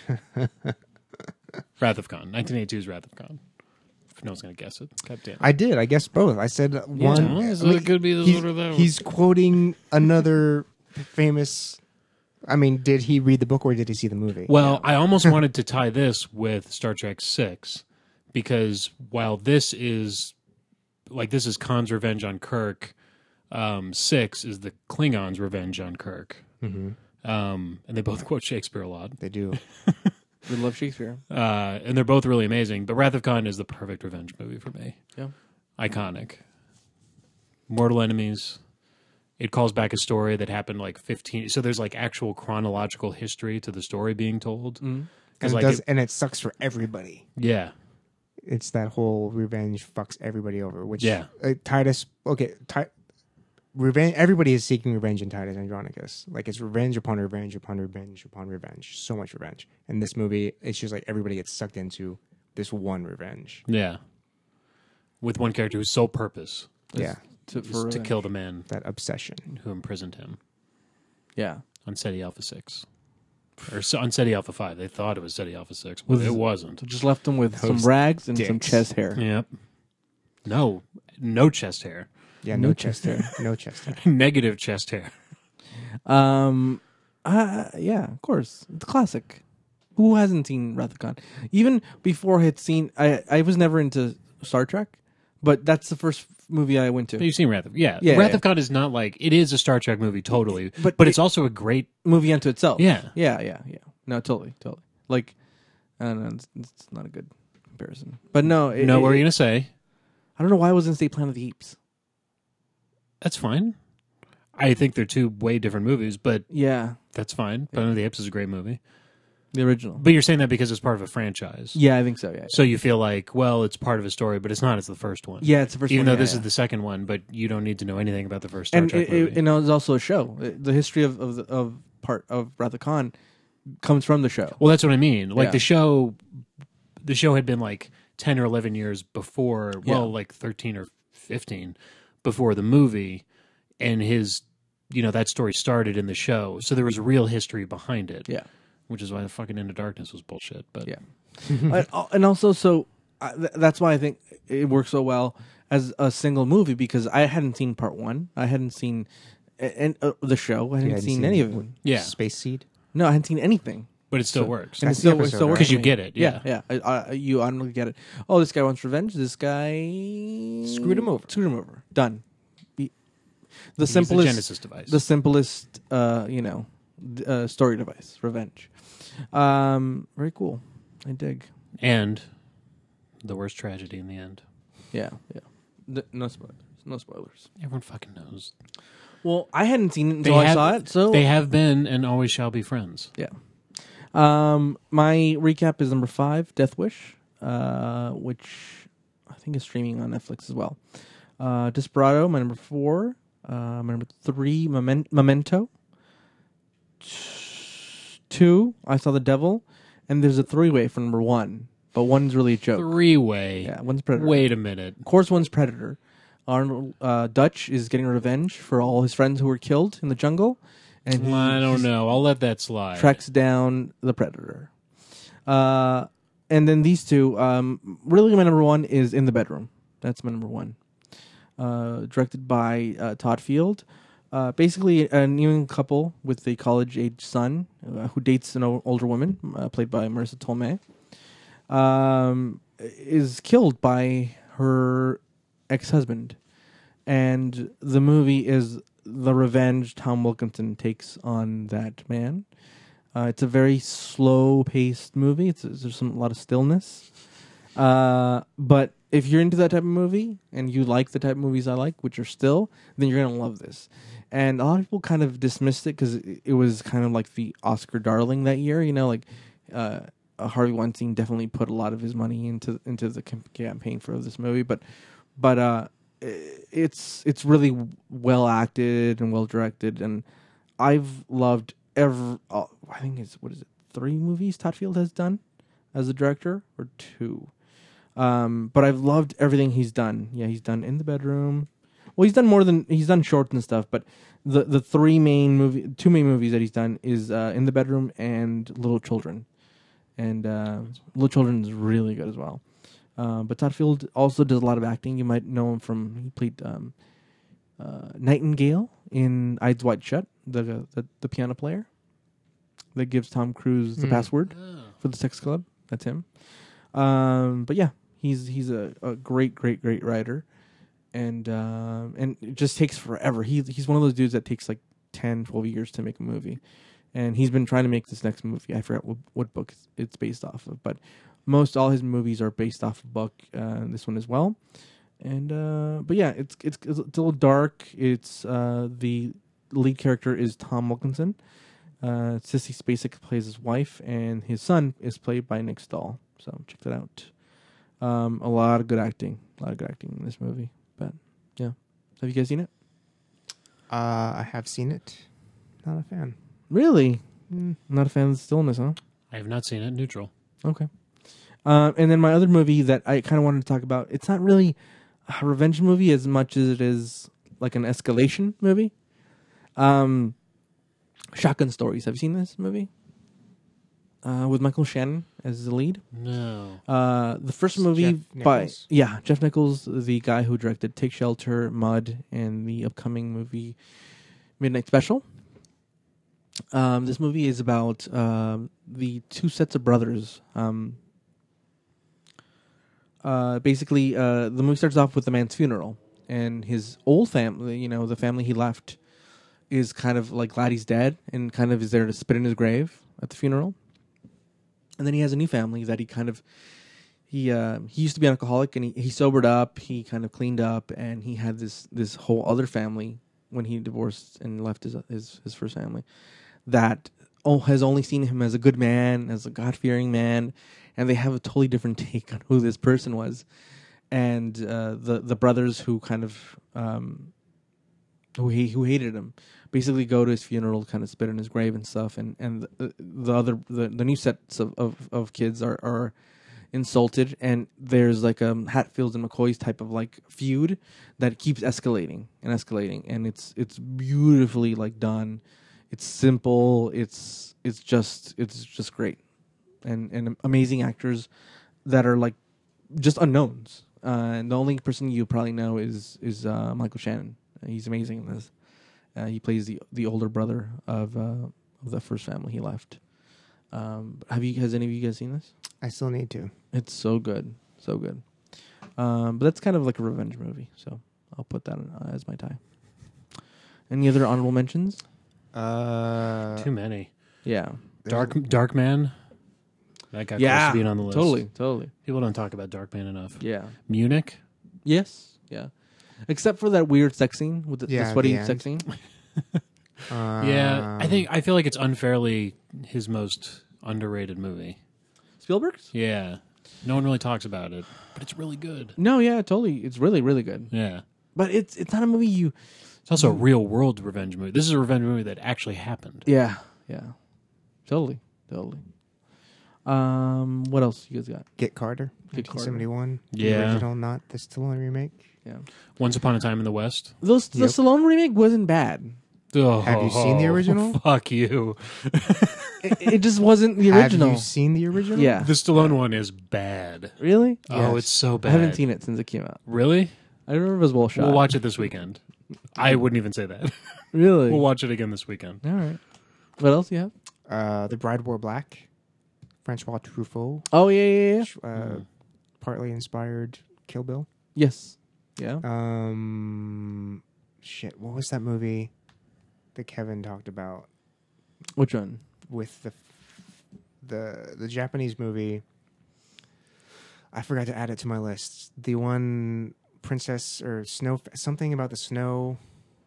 Wrath of Khan. nineteen eighty-two's Wrath of Khan. If no one's going to guess it. God damn. I did. I guessed both. I said one. well, so I mean, it could be this he's, one or that one. he's quoting another famous. I mean, did he read the book or did he see the movie? Well, I almost wanted to tie this with Star Trek six because while this is like this is Khan's revenge on Kirk, um, six is the Klingons' revenge on Kirk. hmm Um, and they both quote Shakespeare a lot. They do. We love Shakespeare. Uh, and they're both really amazing. But Wrath of Khan is the perfect revenge movie for me. Yeah. Iconic. Mortal enemies. It calls back a story that happened like fifteen. So there's like actual chronological history to the story being told. Mm-hmm. And Because it like, does, it- and it sucks for everybody. yeah, It's that whole revenge fucks everybody over. Which Yeah. uh, Titus. Okay, Ti- revenge. Everybody is seeking revenge in Titus Andronicus. Like it's revenge upon revenge upon revenge upon revenge. So much revenge. In this movie, it's just like everybody gets sucked into this one revenge. yeah. With one character whose sole purpose Yeah, To, is for to revenge. kill the man that obsession. who imprisoned him Yeah. on SETI Alpha six. Or so- on SETI Alpha five. They thought it was SETI Alpha six, but Was- it wasn't. Just left him with some Those rags and some dicks. chest hair. Yep. No. No chest hair. Yeah, No no, chest chest hair. No chest hair. Negative chest hair. Um, uh, yeah, of course, the classic. Who hasn't seen Wrath of Khan? Even before I had seen, I I was never into Star Trek, but that's the first movie I went But to. you've seen Wrath of Yeah. Yeah, Wrath yeah. of Khan is not like it is a Star Trek movie totally. But But, it- it's also a great Movie unto itself. Yeah. yeah, yeah, yeah. No, totally, totally. Like, I don't know, it's, it's not a good comparison. But no, it, You know what it- were you gonna say? I don't know why I wasn't say Planet of the Apes. That's fine. I think they're two way different movies, but Yeah, that's fine. Planet of the Apes is a great movie. the original. But you're saying that because it's part of a franchise. Yeah, I think so. Yeah, So you feel like, well, it's part of a story, but it's not. It's the first one. yeah, it's the first Even one. though yeah, this yeah. is the second one, but you don't need to know anything about the first Star and Trek it, movie. it, and it was also a show. Uh, The history of of, the, of part of Wrath of Khan comes from the show. well, that's what I mean. Like Yeah. the show, the show had been like ten or eleven years before. Well, Yeah. like thirteen or fifteen before the movie, and his, you know, that story started in the show. So there was real history behind it. Yeah. Which is why the fucking Into Darkness was bullshit. But Yeah. and, and also, so uh, th- that's why I think it works so well as a single movie because I hadn't seen part one. I hadn't seen and uh, the show. I hadn't, You hadn't seen, seen any it. of it. yeah, Space Seed. No, I hadn't seen anything. but it still So- works. And it That's still, the it still episode, works right? Because you for me. get it, Yeah, yeah. yeah. I, I, you automatically get it. Oh, this guy wants revenge. This guy Screwed him over. Screwed him over. Done. The, the Use simplest the Genesis device. the simplest, uh, you know, d- uh, story device. Revenge. Um, very cool. I dig. and the worst tragedy in the end. Yeah, yeah. N- no spoilers. No spoilers. Everyone fucking knows. Well, I hadn't seen it They until I have- saw it, so They have been and always shall be friends. yeah. Um, my recap is number five, Death Wish, uh, which I think is streaming on Netflix as well. Uh, Desperado, my number four. Uh, my number three, Memen- Memento. Two, I Saw the Devil, and there's a three-way for number one. but one's really a joke. Three way. Yeah, one's Predator. Wait a minute. Of course, one's Predator. Arnold uh, Dutch is getting revenge for all his friends who were killed in the jungle, and he, I don't he's- know. I'll let that slide. tracks down the Predator. Uh, and then these two, um, really my number one is In the Bedroom. That's my number one. Uh, directed by uh, Todd Field. Uh, basically, a New England couple with a college-age son uh, who dates an o- older woman, uh, played by Marissa Tomei, um, is killed by her ex-husband. And the movie is the revenge Tom Wilkinson takes on that man. Uh, it's a very slow-paced movie. It's, there's some a lot of stillness. Uh, but if you're into that type of movie and you like the type of movies I like, which are still, then you're gonna love this. And a lot of people kind of dismissed it because it, it was kind of like the Oscar darling that year. You know, like uh, Harvey Weinstein definitely put a lot of his money into into the camp- campaign for this movie. But but uh, it's it's really well acted and well directed, and I've loved every. Uh, I think it's what is it? Three movies Todd Field has done as a director, or two. Um, but I've loved everything he's done. Yeah, he's done In the Bedroom. Well, he's done more than he's done shorts and stuff. But the the three main movie, two main movies that he's done is uh, In the Bedroom and Little Children. And uh, Little Children is really good as well. Uh, but Todd Field also does a lot of acting. You might know him from he played um, uh, Nightingale in Eyes Wide Shut, the, the the piano player that gives Tom Cruise the Mm. password Oh. for the sex club. That's him. Um, but yeah, he's he's a, a great, great, great writer, and uh, and it just takes forever. He he's one of those dudes that takes like ten, twelve years to make a movie, and he's been trying to make this next movie. I forgot what, what book it's based off of, but most all his movies are based off of book. Uh, this one as well, and uh, but yeah, it's it's it's a little dark. It's uh, the lead character is Tom Wilkinson. Uh, Sissy Spacek plays his wife, and his son is played by Nick Stahl. So check that out. Um, a lot of good acting, a lot of good acting in this movie. But yeah, have you guys seen it? Uh, I have seen it. Not a fan. Really? Mm. Not a fan of the stillness, huh? I have not seen it. Neutral. Okay. Um, and then my other movie that I kind of wanted to talk about. It's not really a revenge movie as much as it is like an escalation movie. Um, Shotgun Stories. Have you seen this movie? Uh, with Michael Shannon as the lead. No. Uh, the first It's movie Jeff by Nichols? yeah Jeff Nichols, the guy who directed Take Shelter, Mud, and the upcoming movie Midnight Special. Um, this movie is about um, the two sets of brothers. Um, uh, basically, uh, the movie starts off with the man's funeral, and his old family, you know, the family he left, is kind of like glad he's dead, and kind of is there to spit in his grave at the funeral. And then he has a new family that he kind of he uh, he used to be an alcoholic, and he, he sobered up. He kind of cleaned up, and he had this this whole other family when he divorced and left his his, his first family that oh, has only seen him as a good man, as a God-fearing man, and they have a totally different take on who this person was. And uh, the the brothers who kind of um, who he who hated him basically go to his funeral, kind of spit in his grave and stuff. And and the, the other the, the new sets of, of, of kids are, are insulted, and there's like a Hatfields and McCoys type of like feud that keeps escalating and escalating, and it's it's beautifully like done. It's simple. It's it's just it's just great, and and amazing actors that are like just unknowns. Uh, and the only person you probably know is is uh, Michael Shannon. Uh, he's amazing in this. Uh, he plays the the older brother of uh, of the first family he left. Um, have you has any of you guys seen this? I still need to. It's so good, so good. Um, but that's kind of like a revenge movie, so I'll put that uh, as my tie. Any other honorable mentions? Uh, Too many. Yeah, Dark Dark Man. That got yeah, close to being on the list. totally, totally. People don't talk about Dark Man enough. Yeah. Munich. Yes. Yeah. Except for that weird sex scene with the, Yeah, the sweaty the end. sex scene. Uh, Yeah, I think I feel like it's unfairly his most underrated movie. Spielberg's? Yeah, no one really talks about it, but it's really good. No, yeah, totally. It's really, really good. Yeah, But it's it's not a movie you. it's also a real world revenge movie. This is a revenge movie that actually happened. Yeah. Yeah. Totally. Totally. Um, what else you guys got? Get Carter, Get nineteen seventy-one. The Yeah. original, not the Stallone remake. Yeah, Once Upon a Time in the West. those the Yep. Stallone remake wasn't bad. Oh, Have you seen the original? Fuck you. it, it just wasn't the Have original. you seen the original? Yeah, The Stallone one is bad. really? Oh, Yes. it's so I bad. haven't seen it since it came out. Really? I remember it was well shot. We'll watch it this weekend. I wouldn't even say that. Really? We'll watch it again this weekend. All right. What else you have? Uh, The Bride Wore Black. Francois Truffaut. Oh yeah, yeah, yeah. Uh, Mm. Partly inspired Kill Bill. Yes. Yeah. Um, shit. What was that movie that Kevin talked about Which one? with the the the Japanese movie? I forgot to add it to my list. The one princess or snow something about the snow.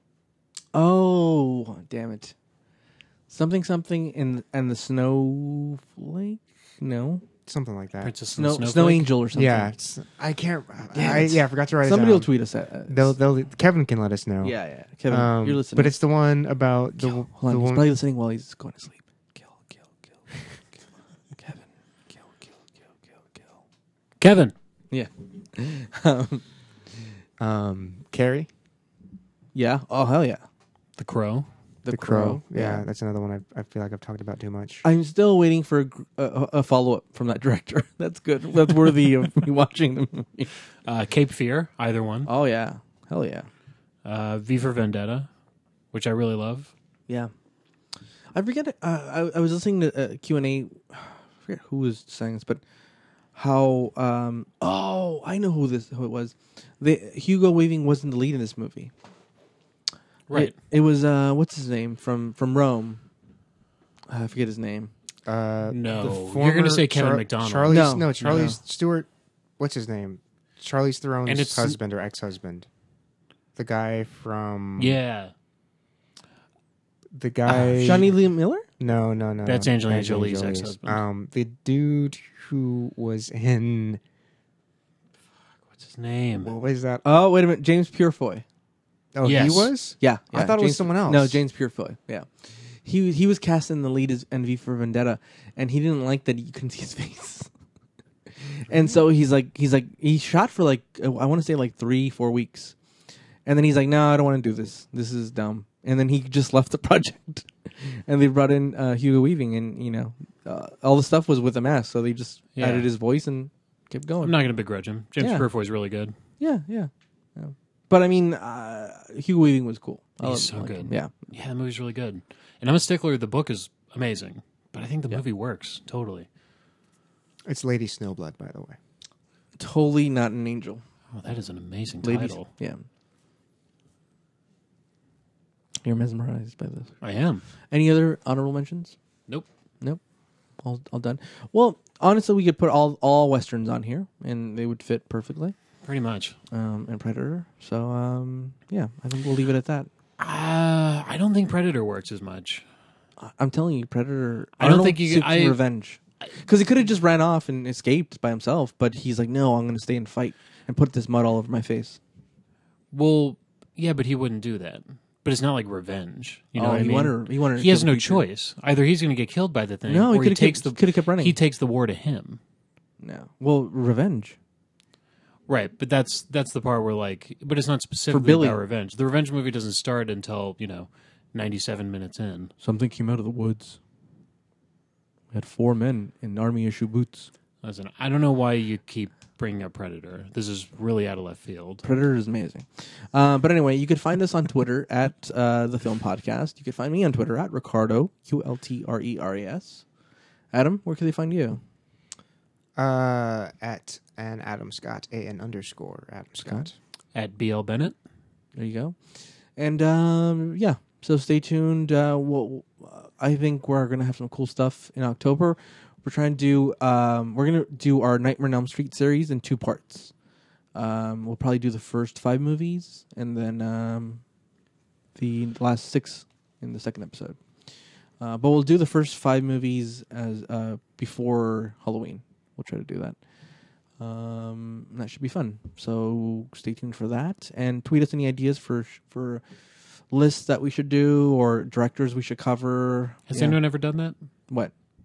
Oh, damn it! Something, something in and the snowflake. No, Something like that. Princess and the snow, snow Snowflake? angel or something. Yeah, it's, I can't. Damn I, it. yeah, I forgot to write Somebody it will down. tweet us at. Uh, They'll, they'll, Kevin can let us know. yeah, yeah. Kevin, Um, you're listening. But it's the one about the, Kill. the Hold on, he's one. probably listening while he's going to sleep. Kill, kill, kill, kill. Kevin, kill, kill, kill, kill, kill. Kevin. Yeah. um, Um, Carrie, yeah. Oh hell yeah. The Crow. The, the Crow. Yeah, that's another one I, I feel like I've talked about too much. I'm still waiting for a, gr- a, a follow up from that director. That's good. That's worthy of me watching the movie. Uh, Cape Fear. Either one. Oh yeah. Hell yeah. Uh, V for Vendetta, which I really love. Yeah. I forget. Uh, I, I was listening to a Q and A. I forget who was saying this, but how? Um, oh, I know who this who it was. The Hugo Weaving wasn't the lead in this movie. Right. It, it was uh, what's his name from from Rome. I forget his name. Uh, No. the You're former gonna say Kevin Char- McDonald. Charlie's, No. no, Charlie No. Stewart. What's his name? Charlize Theron's And it's- husband or ex-husband. The guy from Yeah. the guy. Shawnee Lee Miller. No, no, no. That's no. Angelina Jolie's ex-husband. Um, the dude who was in What's his name? what was that? Oh wait a minute, James Purefoy. Oh, Yes. he was. Yeah, I yeah, thought it was James- someone else. No, James Purefoy. Yeah, he he was cast in the lead as N V for Vendetta, and he didn't like that you couldn't see his face. And so he's like, he's like, he shot for like uh, I want to say like three, four weeks, and then he's like, no, I don't want to do this. This is dumb. And then he just left the project, and they brought in uh, Hugo Weaving, and you know, uh, all the stuff was with a mask, so they just Yeah. added his voice and kept going. I'm not going to begrudge him. James Yeah. Purefoy's really good. Yeah, yeah, yeah. But I mean, uh, Hugo Weaving was cool. I He's love- so I like him. good. Yeah. Yeah, the movie's really good. And I'm a stickler. The book is amazing, but I think the Yeah. movie works totally. It's Lady Snowblood, by the way. Totally not an angel. Oh, that is an amazing Ladies, title. yeah. You're mesmerized by this. I am. Any other honorable mentions? Nope. Nope. All all done. Well, honestly, we could put all all westerns on here, and they would fit perfectly. Pretty much. Um, and Predator. So, um, yeah, I think we'll leave it at that. Uh, I don't think Predator works as much. I- I'm telling you, Predator. I don't Arnold think you- seeks I- revenge because he could have just ran off and escaped by himself, but he's like, no, I'm going to stay and fight and put this mud all over my face. Well, yeah, but he wouldn't do that. But it's not like revenge. You know oh, what I he mean? wanted. He wanted. to he has kill no the creature. choice. Either he's going to get killed by the thing, No, he or he could takes have the could have kept running. he takes the war to him. no. Well, revenge. Right, but that's that's the part where like, but it's not specifically Billy. about revenge. The revenge movie doesn't start until you know, ninety-seven minutes in. Something came out of the woods. We had four men in army issue boots. Listen, I don't know why you keep bringing up Predator. This is really out of left field. Predator is amazing. Uh, but anyway, you could find us on Twitter at uh, the Film Podcast. You could find me on Twitter at Ricardo Q L T R E R E S. Adam, where can they find you? Uh, at an Adam Scott, A N underscore Adam Scott. At B L Bennett, There you go. And um, yeah, so stay tuned. Uh, we'll, I think we're going to have some cool stuff in October. We're trying to do. Um, we're going to do our Nightmare on Elm Street series in two parts. Um, we'll probably do the first five movies and then um, the last six in the second episode. Uh, but we'll do the first five movies as uh, before Halloween. We'll try to do that. Um, that should be fun. So stay tuned for that, and tweet us any ideas for for lists that we should do or directors we should cover. has Yeah. anyone ever done that? What?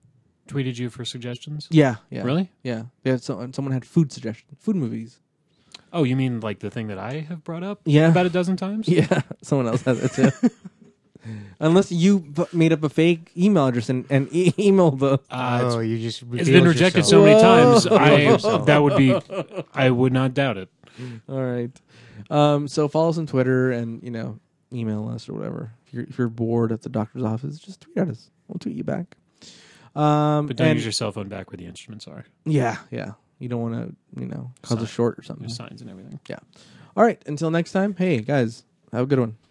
tweeted you for suggestions? Yeah, yeah, Really? yeah. They had some, someone had food suggestions, food movies. Oh, you mean like the thing that I have brought up Yeah, about a dozen times? yeah. Someone else has it too. Unless you b- made up a fake email address and, and e- emailed the. Uh, oh, it's, you just it's revealed been rejected yourself. so many Whoa. times. I Yourself. that would be. I would not doubt it. All right. Um, so follow us on Twitter and you know email us or whatever. If you're if you're bored at the doctor's office, just tweet at us. We'll tweet you back. Um, But don't and- use your cell phone back where the instruments are. Yeah, yeah. You don't want to you know cause a Sign. short or something. There's signs and everything. All right. Until next time. Hey guys, have a good one.